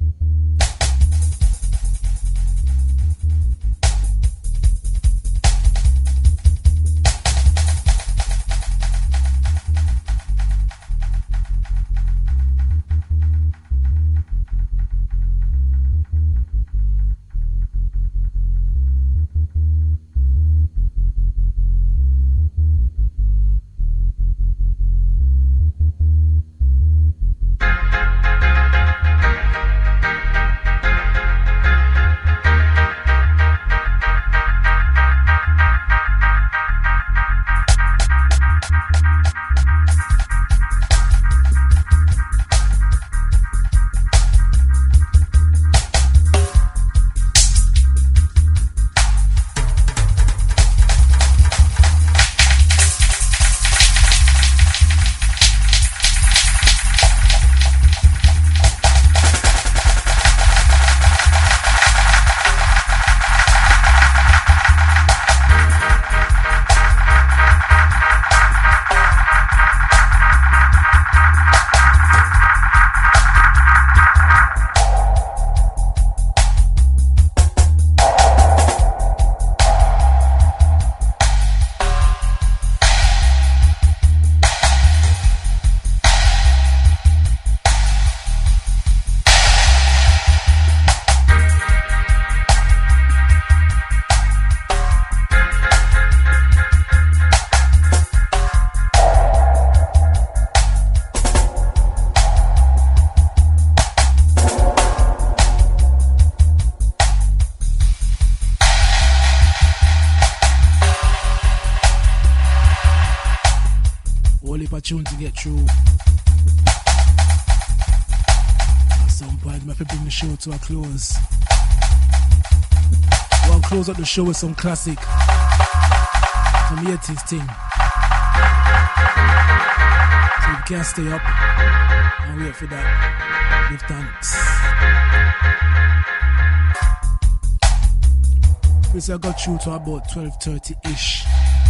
Tune to get through. At some point, I have to bring the show to a close. We'll close up the show with some classic, some eighties thing. So you can't stay up and wait for that. Give thanks. This I got through to about twelve thirty ish.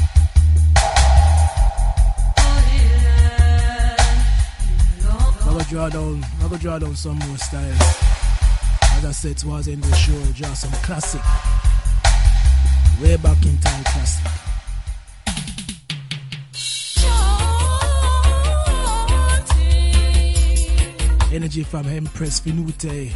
I'm gonna draw down, I'm gonna draw down some more styles. As I said towards the end of the show, I'll draw some classic. Way back in time classic. Energy from Empress Finute.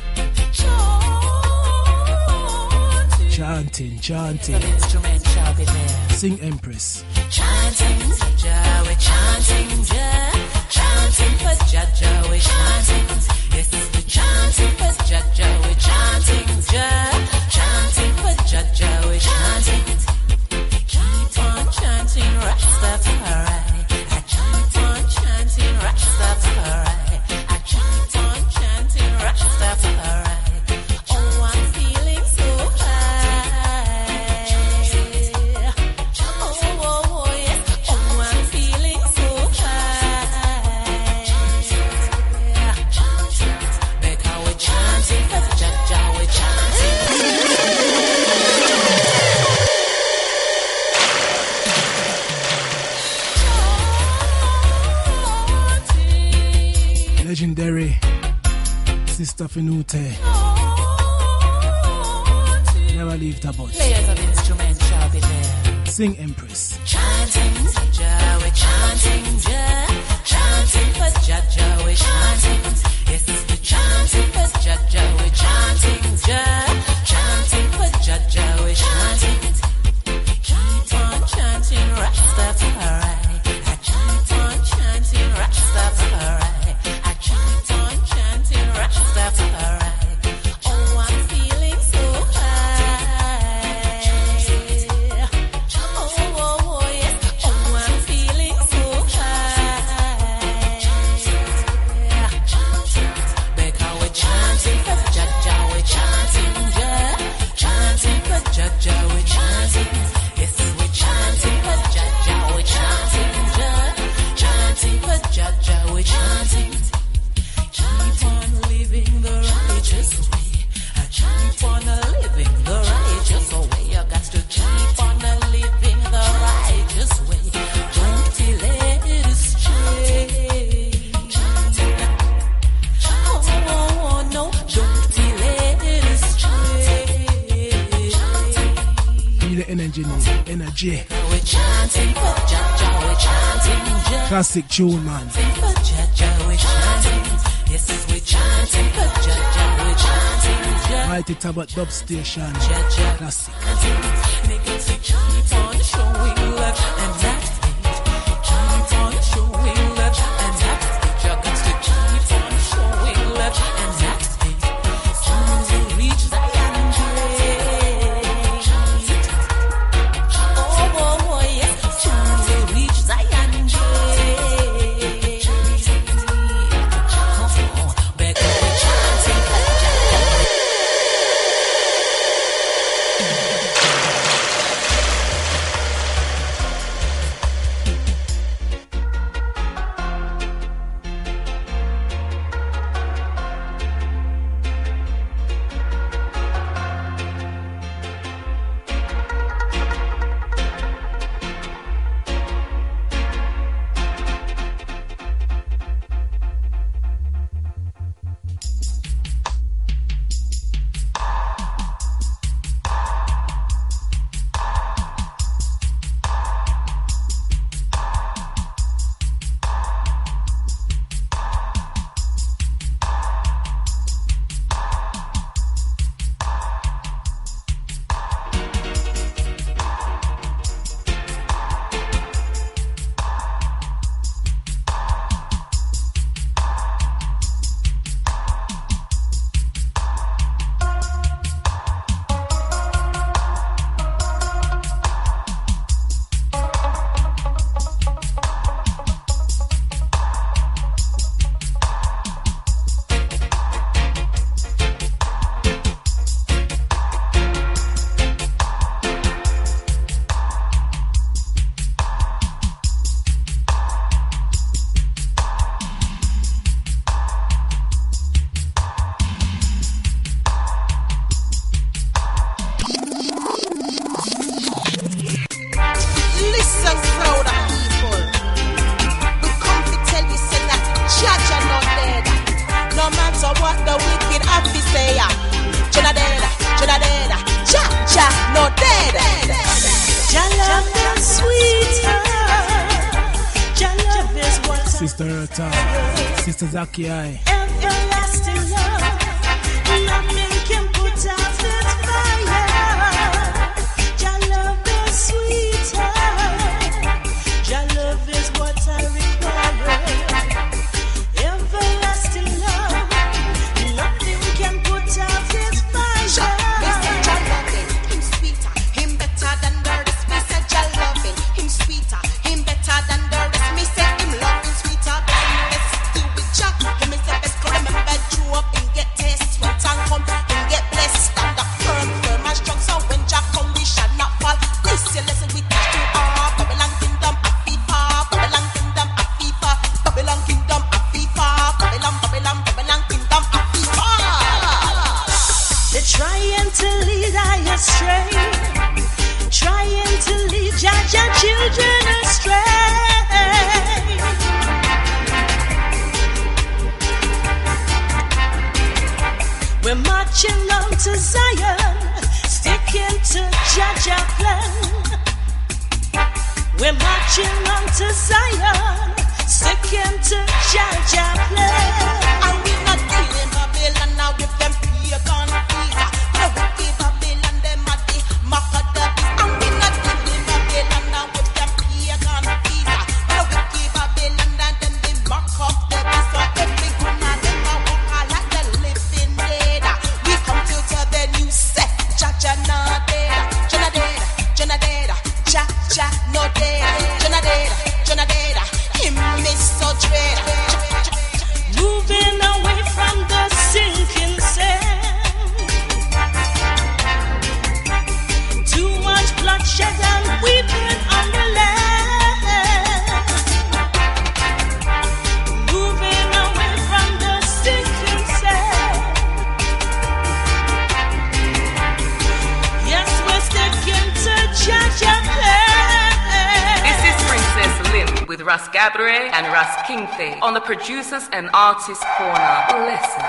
Chanting, chanting. Instrument shall be there. Sing Empress. Chanting, Jah, we chanting, Jah. Chanting for Jah, Jah, we chanting. Yes, we chanting for Jah, Jah, we chanting, Jah. Chanting for Jah, Jah, we chanting. Keep on chanting, Rastafari. I keep on chanting, Rastafari. I keep on chanting, Rastafari. Oh, I'm feeling so high. Oh, oh, oh, yes. Oh, I'm feeling so high. Because we're chanting for Jah, Jah, we're chanting. Legendary Sister Finute. Never leave the boat. Players of instruments shall be there. Sing Empress. Chanting, Jah, we're chanting, Jah. Chanting for Jah, Jah, we're chanting. Yes, we're chanting for Jah, righteous way. I keep on living the righteous way. You got to keep on living the righteous way. Don't be led astray. Oh, no, don't be led astray. Feel the energy now, energy. We're chanting for Jaja, we're chanting Jaja. Classic tune, man. For Jaja, we're chanting. Yes, we're chanting for Jaja, we're chanting Jaja. Mighty Tabat Dub Station. Jaja, Classic. make it to keep on showing love and that keep on showing love and that you got to keep on showing love and that to reach Zion gate. Oh, oh, oh, yes, to reach Zion gate. Oh, back up the chanting for Jaja. Listen, crowd of people. We come to tell you, say that Jaja not dead. No matter what the wicked have to say, Jaja dead, Jaja dead, Jaja not dead. Jah love them sweeter. Jah love is what Sister Erta, Sister Zakiai. everlasting love. Nothing can put out this fire. Jah love is sweeter. Jah love is what I require. Everlasting love. Nothing can put out this fire. Mister Jah loving, him sweeter, him better than the rest. Me say Jah loving, him sweeter, him better than the rest. Me say him loving sweeter than the rest. Do with Jah, him is the best. 'Cause remember, drew up and get taste. When time come, him get blessed. Stand up firm, firm and strong. So when Jah come, we shall not fall. This your lesson we teach to all. Babylon kingdom, Afifa. Babylon kingdom, Afifa. Babylon kingdom, Afifa. Babylon, Babylon, Babylon kingdom, Afifa. They're trying to lead I astray. Trying to lead Jaja children astray. We're marching on to Zion, sticking to Jaja plan. We're marching on to Zion, sticking to Jaja plan. And we're not dealing Babylon now with them pagan visa. The wicked Babylon, them are the mock of the beast. And we're not dealing Babylon now with them pagan visa. The wicked Babylon, and them the mock of the beast. So every one of them are walk like the living dead. We come to tell the new set, Jaja not dead, Jaja dead, Jaja dead, Jaja not dead, Jaja dead, Jaja dead. Him miss so dread. Moving Russ Gabriel and Russ Kingsley on the Producers and Artists Corner. Listen.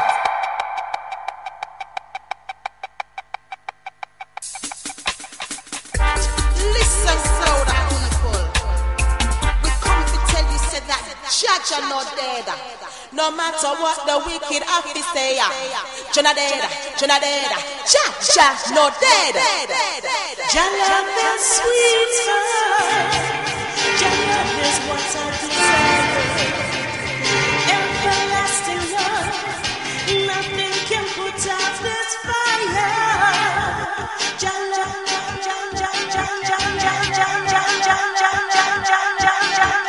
Listen, soda people. We come to tell you say that Judge are not dead. No matter what the wicked have to say, Jah not dead, Jah not dead, Judge not dead. Jah love is sweet, Jah love is what I desire. Everlasting love, nothing can put out this fire. Jah love, Jah, Jah, Jah, Jah, Jah, Jah, Jah, Jah, Jah, Jah, Jah, Jah,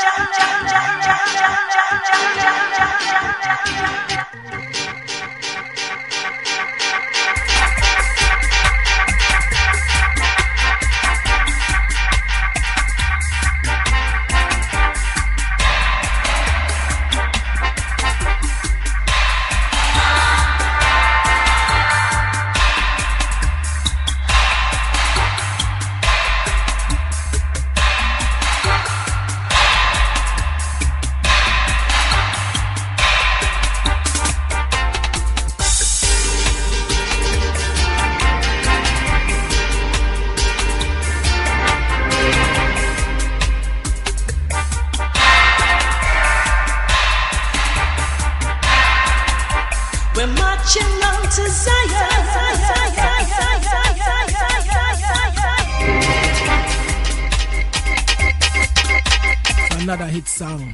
Another hit song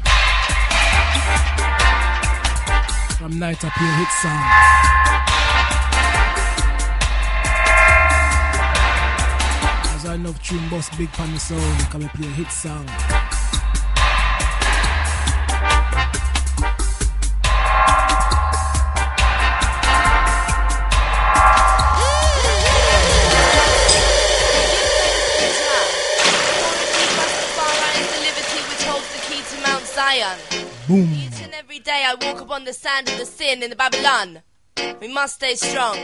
from Night Appeal hit song. As I know tune boss big pan the soul, come and play a hit song. Boom. Each and every day I walk upon the sand of the sin in the Babylon. We must stay strong.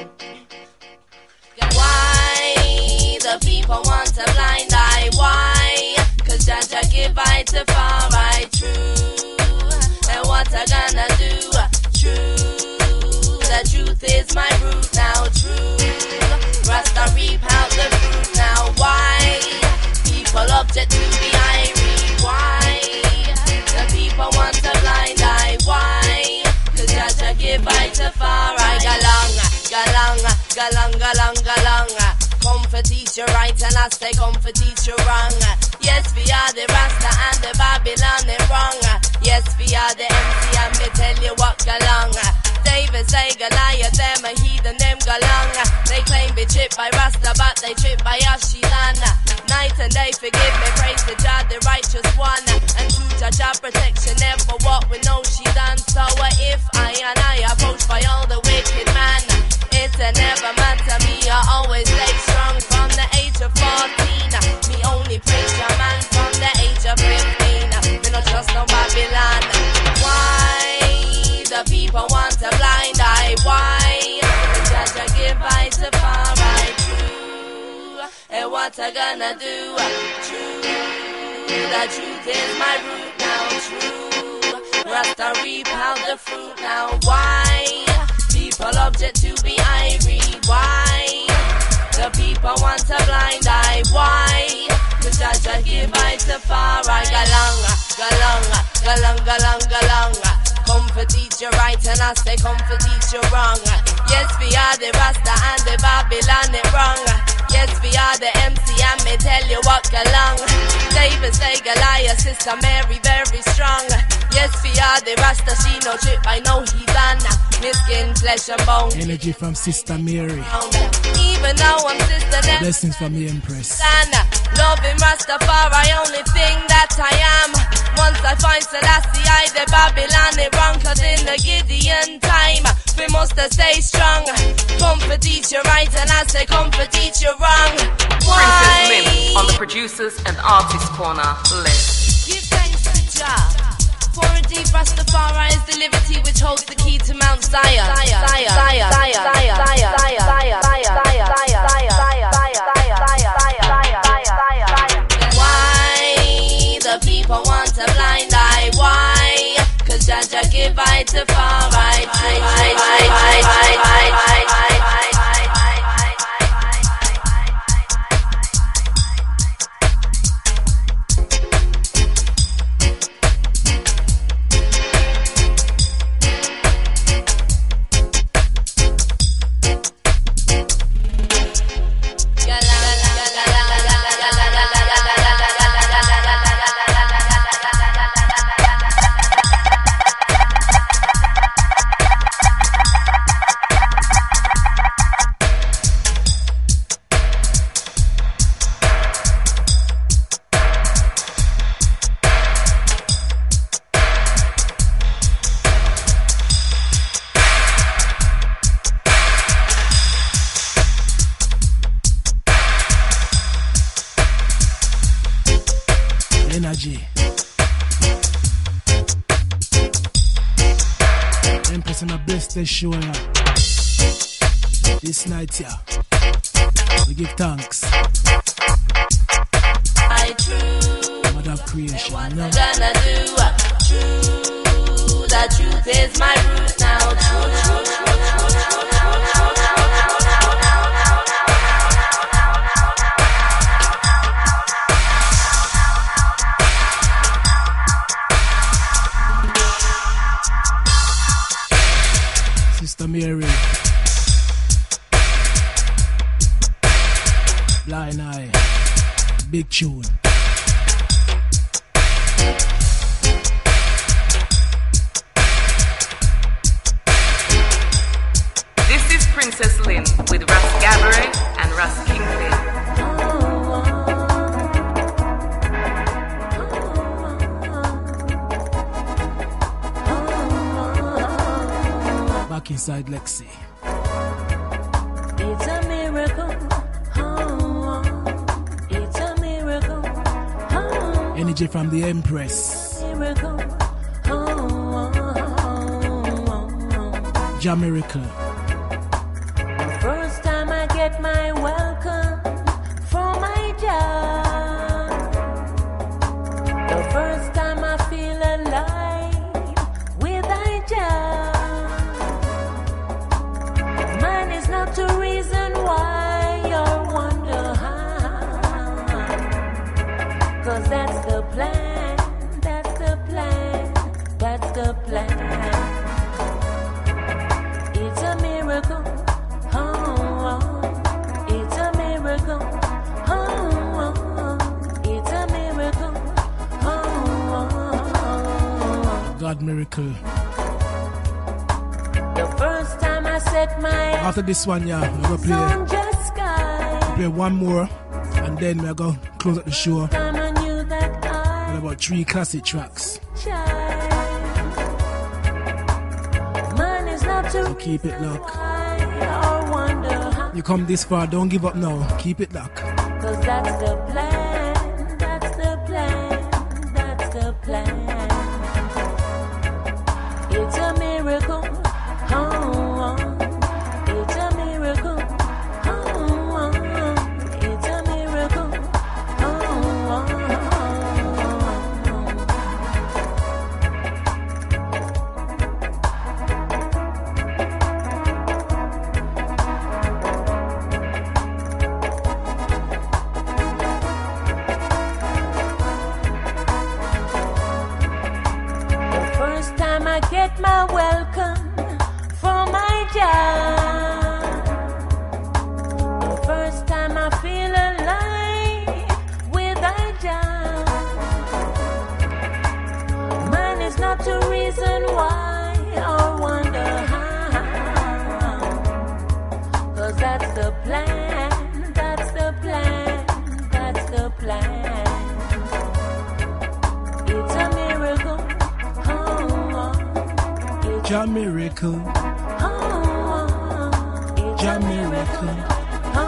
Why the people want a blind eye? Why? Cause Jah give eye to far right true. And what I gonna do? True. The truth is my root now. True. Rasta reap out the fruit now. Why? People object to the irony. Why? I want a blind eye, why? Cause Jah give eye to far eye. Galang, galang, galang, galang, galang. Come for teach you right and I say come for teach you wrong. Yes, we are the Rasta and the Babylon is wrong. Yes, we are the M C and me tell you what galang. David say Goliath, them a heathen, them galang. They claim be tripped by Rasta but they tripped by Ashilan. Night and day forgive me, praise the Jah, the righteous one. And to Jah, Jah protection them for what we know she done. So uh, if I and I approached by all the wicked man, it's a never matter me, I always stay strong. From the age of fourteen, me only praise Jah man. From the age of fifteen, me not trust no Babylon. Why the people want a blind eye? Why? Jah Jah give eye to far right true. And what I gonna do? True. The truth is my root now. True. Rasta reap out the fruit now. Why? People object to be irie. Why? The people want a blind eye. Why? Cause Jah Jah give eye to far right. Galang, galang, galang, galang, galang. Come for teach you right and I say come for teach you wrong. Yes, we are the Rasta and the Babylon it wrong. Yes, we are the M C and me tell you what galang. David say Goliath, Sister Mary very strong. Yes, we are the Rasta, she no trip, I know he done. Me skin, flesh and bone. Energy from Sister Mary. Even now I'm Sister Mary. Blessings from the Empress. Loving Rastafari, only thing that I am. Once I find Selassie, I the Babylon it wrong. Cause in the Gideon time, we must stay strong. Come for teach you right and I say come for teach you wrong. Why? Princess Lynn on the Producers and Artists Corner list. Give thanks to Jah. For indeed Rastafari is the liberty which holds the key to Mount Zion. Zion, Zion, Zion, Zion, Zion, Zion, Zion, Zion, Zion. Why the people want a blind eye? Energy. Empress and a blessed this show yeah. This night here yeah. We give thanks I true Mother of creation what you know? I'm gonna do true the truth is my root now true true true true true Sister Mary Blind Eye Big tune This is Princess Lynn with Russ Gabriel and Russ Kingsley. Back inside Lexi. It's a miracle. Oh, it's a miracle. Oh, Energy from the Empress. miracle. Oh, Jamaica. first time I get my welcome from my job. The first time I feel alive with a job. Man is not the reason why or wonder how. Cause that's the plan, that's the plan, that's the plan. It's a miracle. Oh, it's a miracle. Oh, it's a miracle. Oh, God miracle. the first time I set my After this one, yeah, we're gonna play, on just sky, play one more and then we're gonna close up the show with time I knew that I about three classic tracks. child. Man is not to So keep it locked. why or wonder how. You come this far, don't give up now. Keep it locked. Cause that's the plan, that's the plan, that's the plan. It's a miracle, oh, it's a miracle, oh, it's a miracle, oh. The first time I get my welcome from my job. The first time I feel alive with a job. Man is not the reason why or wonder how. Cause that's the plan, that's the plan, that's the plan. It's a miracle. Oh, it's Ja miracle, oh, it's Ja a miracle. miracle. Oh,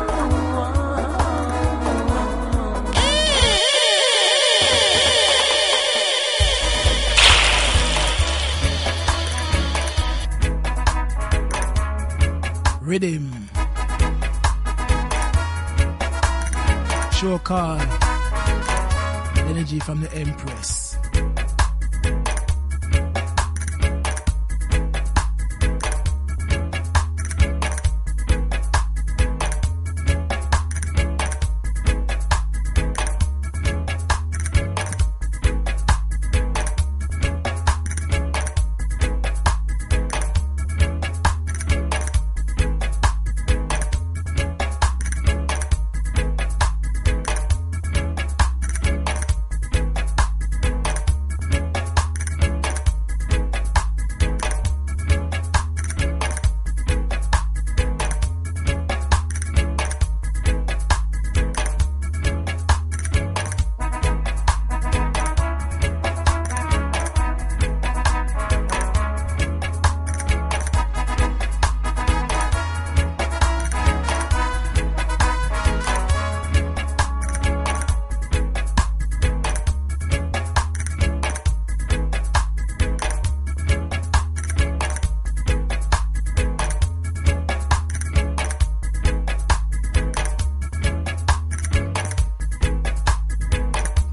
Rhythm. Show call. Energy from the Empress.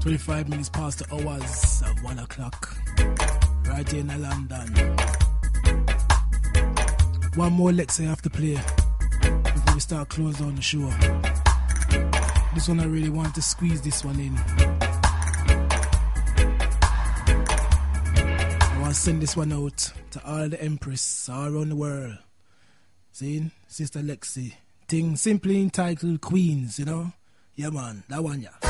twenty-five minutes past the hours of one o'clock. Right here in London. One more Lexi I have to play before we start closing down the show. This one I really want to squeeze this one in. I want to send this one out to all the Empress all around the world. See, Sister Lexi. Thing simply entitled Queens, you know? Yeah, man, that one, yeah.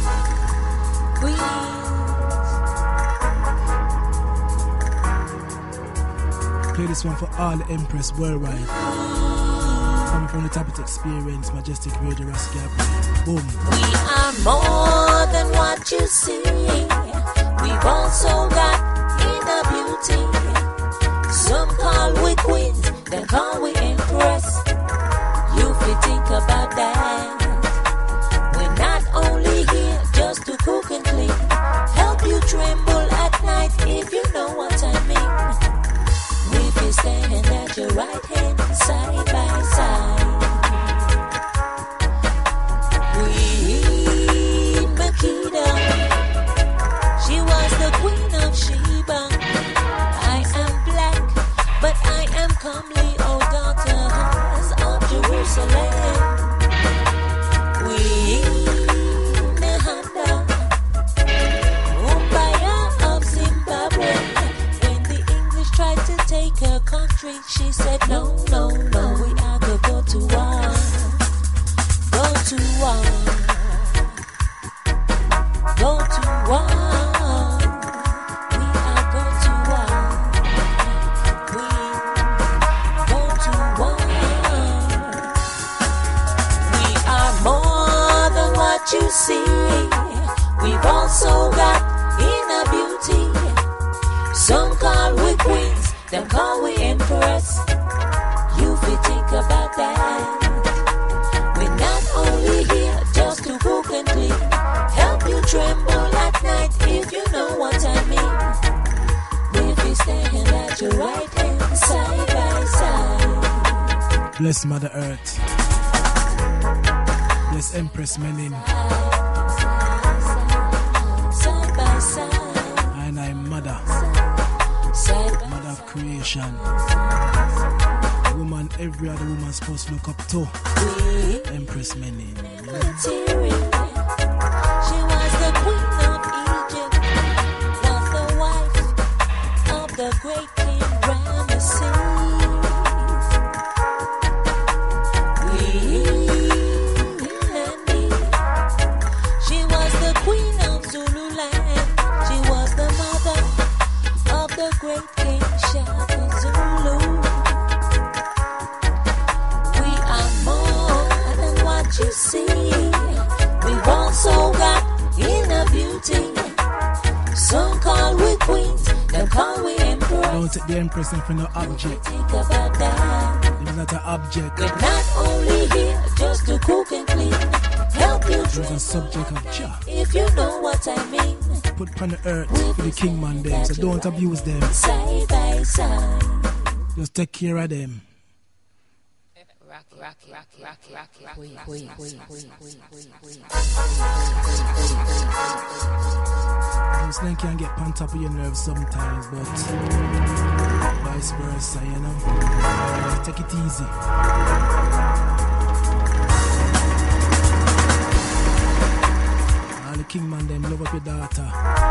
Play this one for all the Empress worldwide. Coming from the top of the experience, Majestic Radio Rascal. Boom. We are more than what you see. We've also got inner beauty. Some call we queens, then call we empress. You fi think about that. We're not only here just to cook and clean, help you tremble at night if you know what I mean. We be standing at your right hand, side by side. Queen Makeda, she was the queen of Sheba. I am black, but I am comely, oh daughters of Jerusalem. Queen Nehanda, Umbaya of Zimbabwe. When the English tried to take her country, she said no, no, no, we are gonna go to war, go to war, go to war. We are go to war, we go to war. We are more than what you see. We've also got inner beauty. Some call we queens, them call we empress. You fi think about that. We're not only here just to cook and clean, help you tremble at night if you know what I mean. We'll be standing at your right hand, side by side. Bless Mother Earth. Bless Empress Menin. Side by side. And I'm Mother. Side by Mother of creation. Woman every other woman's supposed to look up to. Empress Menin. material. She was the queen of Egypt, was the wife of the great king Ramesses. She was the queen of Zululand. She was the mother of the great king Shaka Zulu. We are more than what you see. We've also got inner beauty. Some call we queens, them call we emperors. Don't take the Empress and for no object. Think about that. It's not an object. We're not only here just to cook and clean, help you It's a drink subject of Jah. if you know what I mean. Put upon the earth for the king man them, so don't abuse them. Side by side. Just take care of them. Snake can get on top of your nerves sometimes, but vice versa, you know. Take it easy. All the king man them love up your daughter.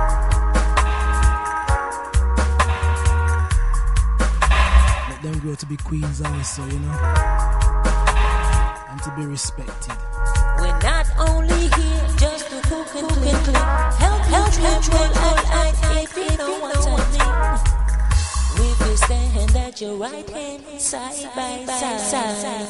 Let them grow to be queens also, you know, and to be respected. We're not only here just to cook and clean, help, help, help, help, help, if you know what I mean. We will stand at your right hand, side by side.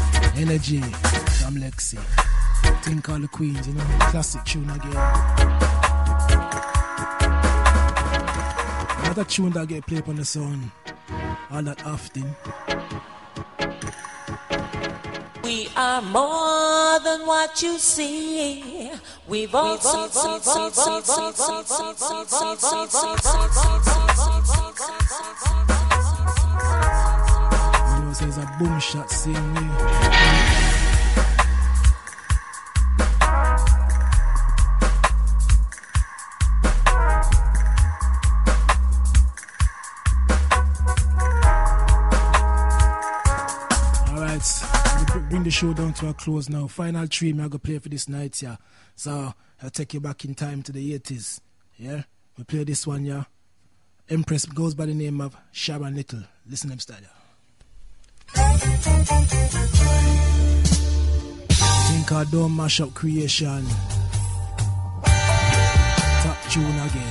Energy from Lexi. Think all the queens, you know, classic tune again. Not a tune that get played on the sound all that often. We are more than what you see. We've all seen. You know, say it's a boom shot, same way. Bring the show down to a close now. Final three, I'm going to play for this night, yeah. So, I'll take you back in time to the eighties, yeah. We play this one, yeah. Empress goes by the name of Sharon Little. Listen to them style, yeah. Think I don't mash up creation. Top tune again.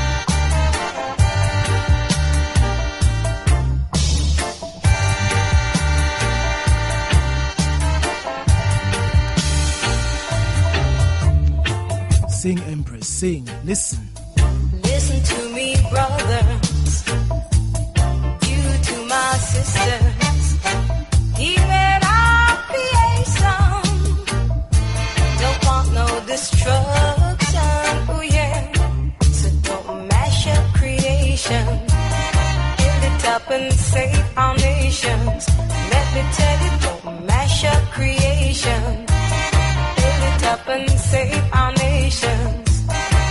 Sing, Empress, sing, listen. Listen to me, brothers. You to my sisters. He made our creation. Don't want no destruction. Oh yeah. So don't mash up creation. Build it up and save our nations. Let me tell you, don't mash up creation. Up and save our nations.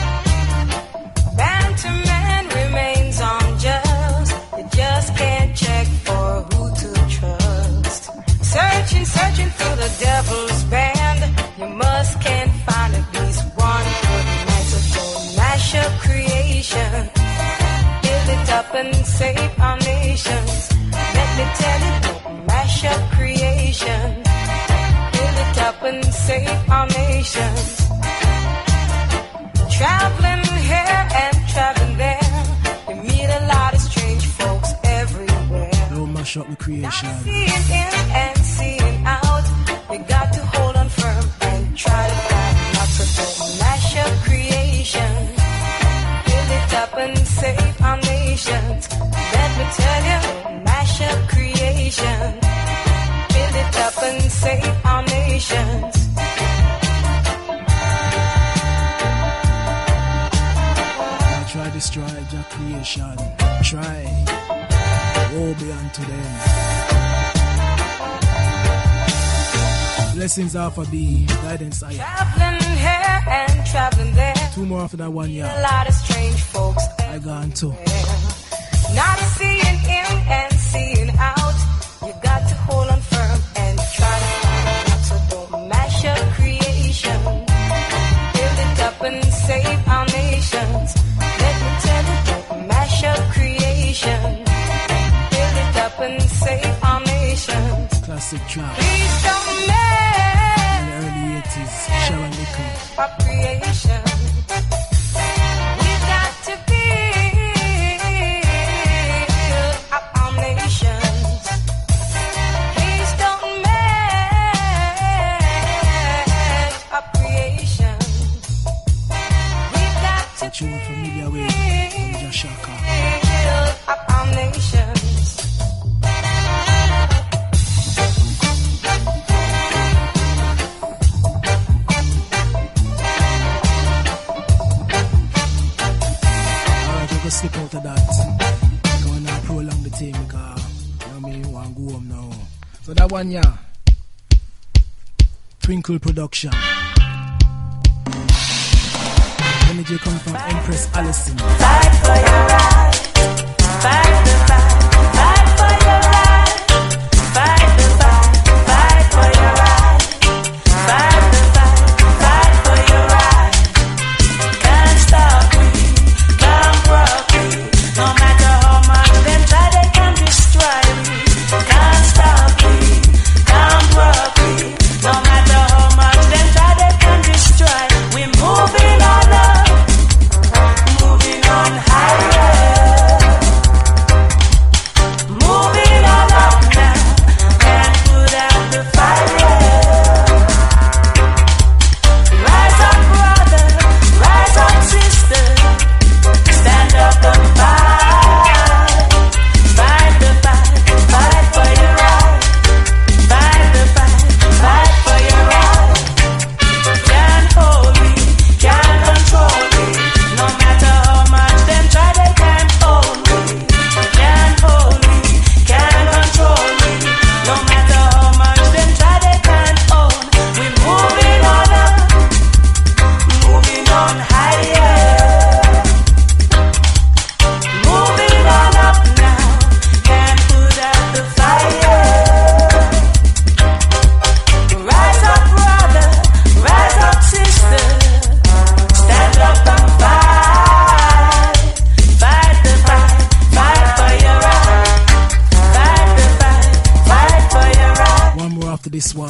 Banterman remains unjust. You just can't check for who to trust. Searching, searching through the devil's band. You must can't find at least one good man. So don't mash up creation. Build it up and save our nations. Let me tell you, don't mash up creation. Up and save our nations. Traveling here and traveling there, you meet a lot of strange folks everywhere. Don't mash up the creation. Not seeing in and seeing out. You got to hold on firm and try to find out. So don't mash up creation. Build it up and save our nations. Let me tell you, don't mash up creation. Build it up and save our nations. Try destroy your creation. Try. Woe be unto them. Blessings are for thee. Guidance I am. Traveling here and traveling there. Two more after that one, yeah. A lot of strange folks. I gone too. Not seeing in and seeing out. You got to hold on firm and try to find out. So don't mash up creation. Build it up and save our nations. Let me tell you, don't mash up creation. Build it up and save our nations. Classic track. Please don't mash in the early eighties. Sharon Little. Up creation. We got to build up our nations. Please don't mash up creation. We got to tune familiar with from Jashaka. build up our nations. Alright, we're gonna slip out of that. I'm gonna prolong the thing because you know me, I want to go home now. So that one, yeah. Twinkle Production. Energy coming from Empress Allison. Fight for your right. Fight the fight. Fight for your right. Fight the fight. Fight for your right. Fight the fight. Fight for your right. Can't stop me. Can't block me. No matter how much them try, they can destroy me. Can't stop me. Can't block me. No matter how much them try, they can destroy. We're moving on up. Moving on higher.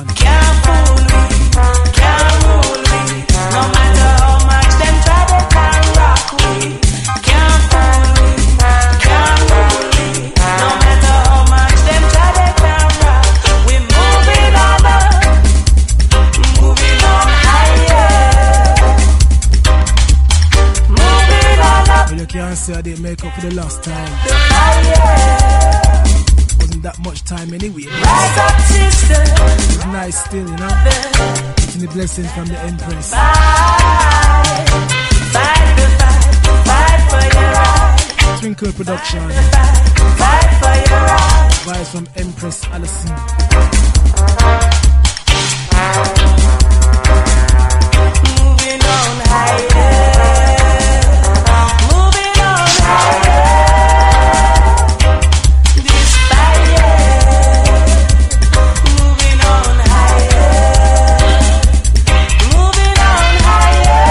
one. Can't fool me, can't rule me. No matter how much them try, they can't rock me. Can't fool me, can't rule me. No matter how much them try, they can't rock. We moving on up, moving on higher. Moving on up. Well, you can't say I didn't make up for the last time. The fire. Wasn't that much time anyway. Rise up, sister. It's nice still, you know. Getting the blessings from the Empress. Fight, fight the fight, fight for your right. Twinkle Production. Fight, fight for your right. Vibes from Empress Allison. Moving on higher. Moving on higher. This fire. Moving on higher. Moving on higher.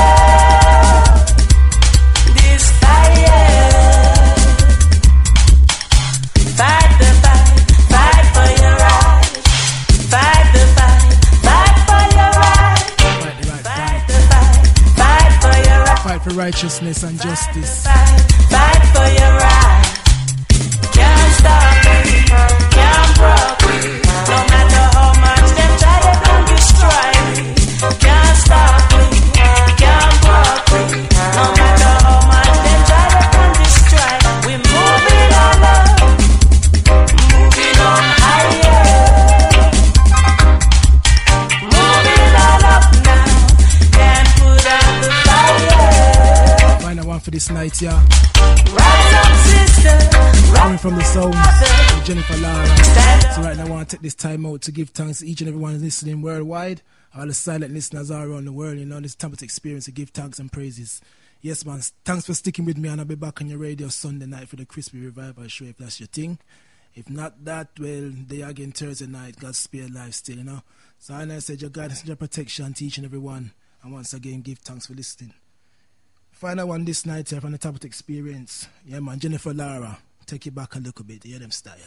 This fire. Fight the fight, fight for your right. Fight the fight, fight for your right. Fight the right Fight fight. the fight, fight for your right. Fight for righteousness and justice. Fight, fight for your right. Can't stop me, can't block me. No matter how much them try, they can destroy me. Can't stop me, can't block me. No matter how much them try, they can destroy. We moving on up, moving on higher. Moving on up now, can't put out the fire. Find a one for this night, yeah. Rise up, sister. Coming from the sounds of Jennifer Lara. So right now I want to take this time out to give thanks to each and everyone listening worldwide. All the silent listeners all around the world, you know, this time of experience to give thanks and praises. Yes, man, thanks for sticking with me, and I'll be back on your radio Sunday night for the Crispy Revival show if that's your thing. If not that, well, they are again Thursday night, God's spare life still, you know. So I know I said your guidance and your protection to each and everyone. And once again, give thanks for listening. Final one this night here from the Top of Experience. Yeah, man, Jennifer Lara. Take it back a little bit. Hear them style.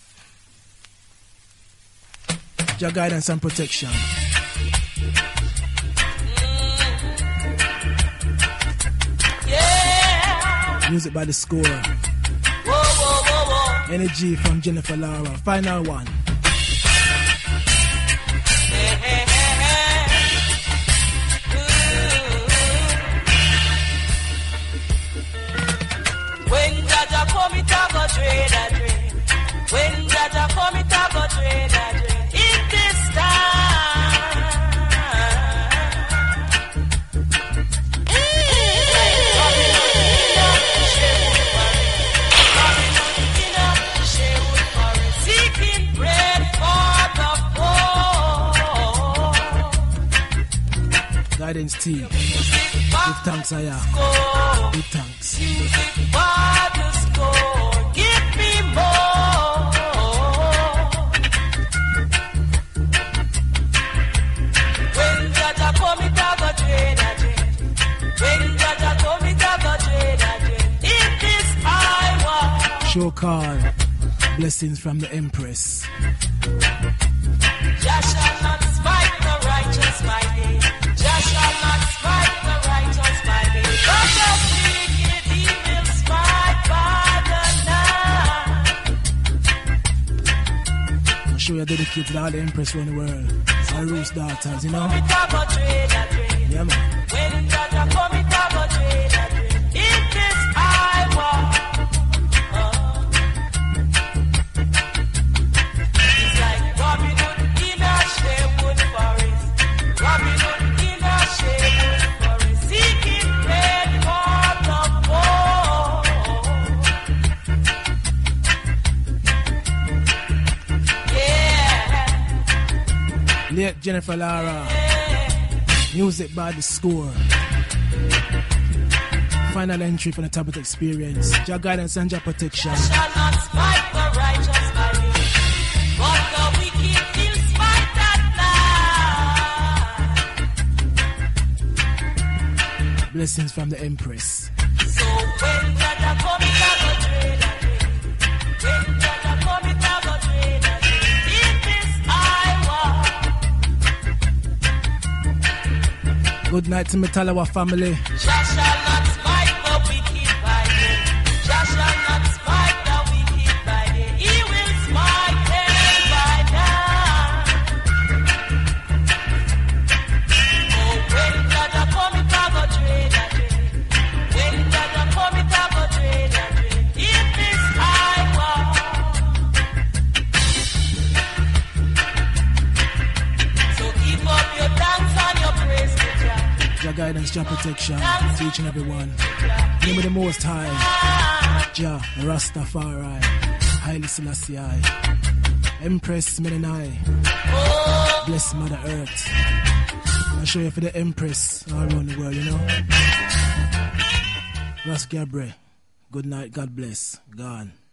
Your guidance and protection. Yeah. Music by the score. Whoa, whoa, whoa, whoa. Energy from Jennifer Lara. Final one. Hey, hey, hey, hey. Ooh. When Jaja come, it a go trade a trade. When Jaja come, it a go trade a trade. In this time, seeking bread for the poor. Guidance T. Give thanks, Aya. Give thanks. Music for the score. Give me more. When Jaja come, it a go trade a trade. When Jaja come, it a go trade a trade. In this hour, Show call. Blessings from the Empress. Jah shall not smite the righteous by day. Jah shall not smite the righteous by day. But the wicked he will smite by the night. I'm sure you're dedicated to all the Empress around the world. All Rose daughters, you know? Come it a go trade a trade. Yeah, man. When Jaja come, it a go trade a trade. In this hour, it's like Robin Hood in a Sherwood forest. Robin Hood in a Sherwood forest. Seeking bread for the poor. Yeah. Late Jennifer Lara. Music by the score. Final entry from the Tablet Experience. Your guidance and your protection. Shall not smite the righteous by day, but the wicked will smite at night. Blessings from the Empress. So when Jaja come, it a go trade a trade. When Jaja come, it a go trade a trade. In this hour, Good night to Metalawa family. Jah shall not smite the wicked by day. Jah shall not smite the wicked by day. He will smite them by night. Oh, when Jah Jah come, it a go trade a trade. When Jah Jah come, it a go trade a trade. In this high war. So keep up your dance and your praise to Jah. Jah guidance, Jah protection to each and every one. Name of the Most High, Jah Rastafari, Haile Selassie I, Empress Menenai, bless Mother Earth. I'll show you for the Empress all around the world, you know. Ras Gabriel, good night, God bless, gone.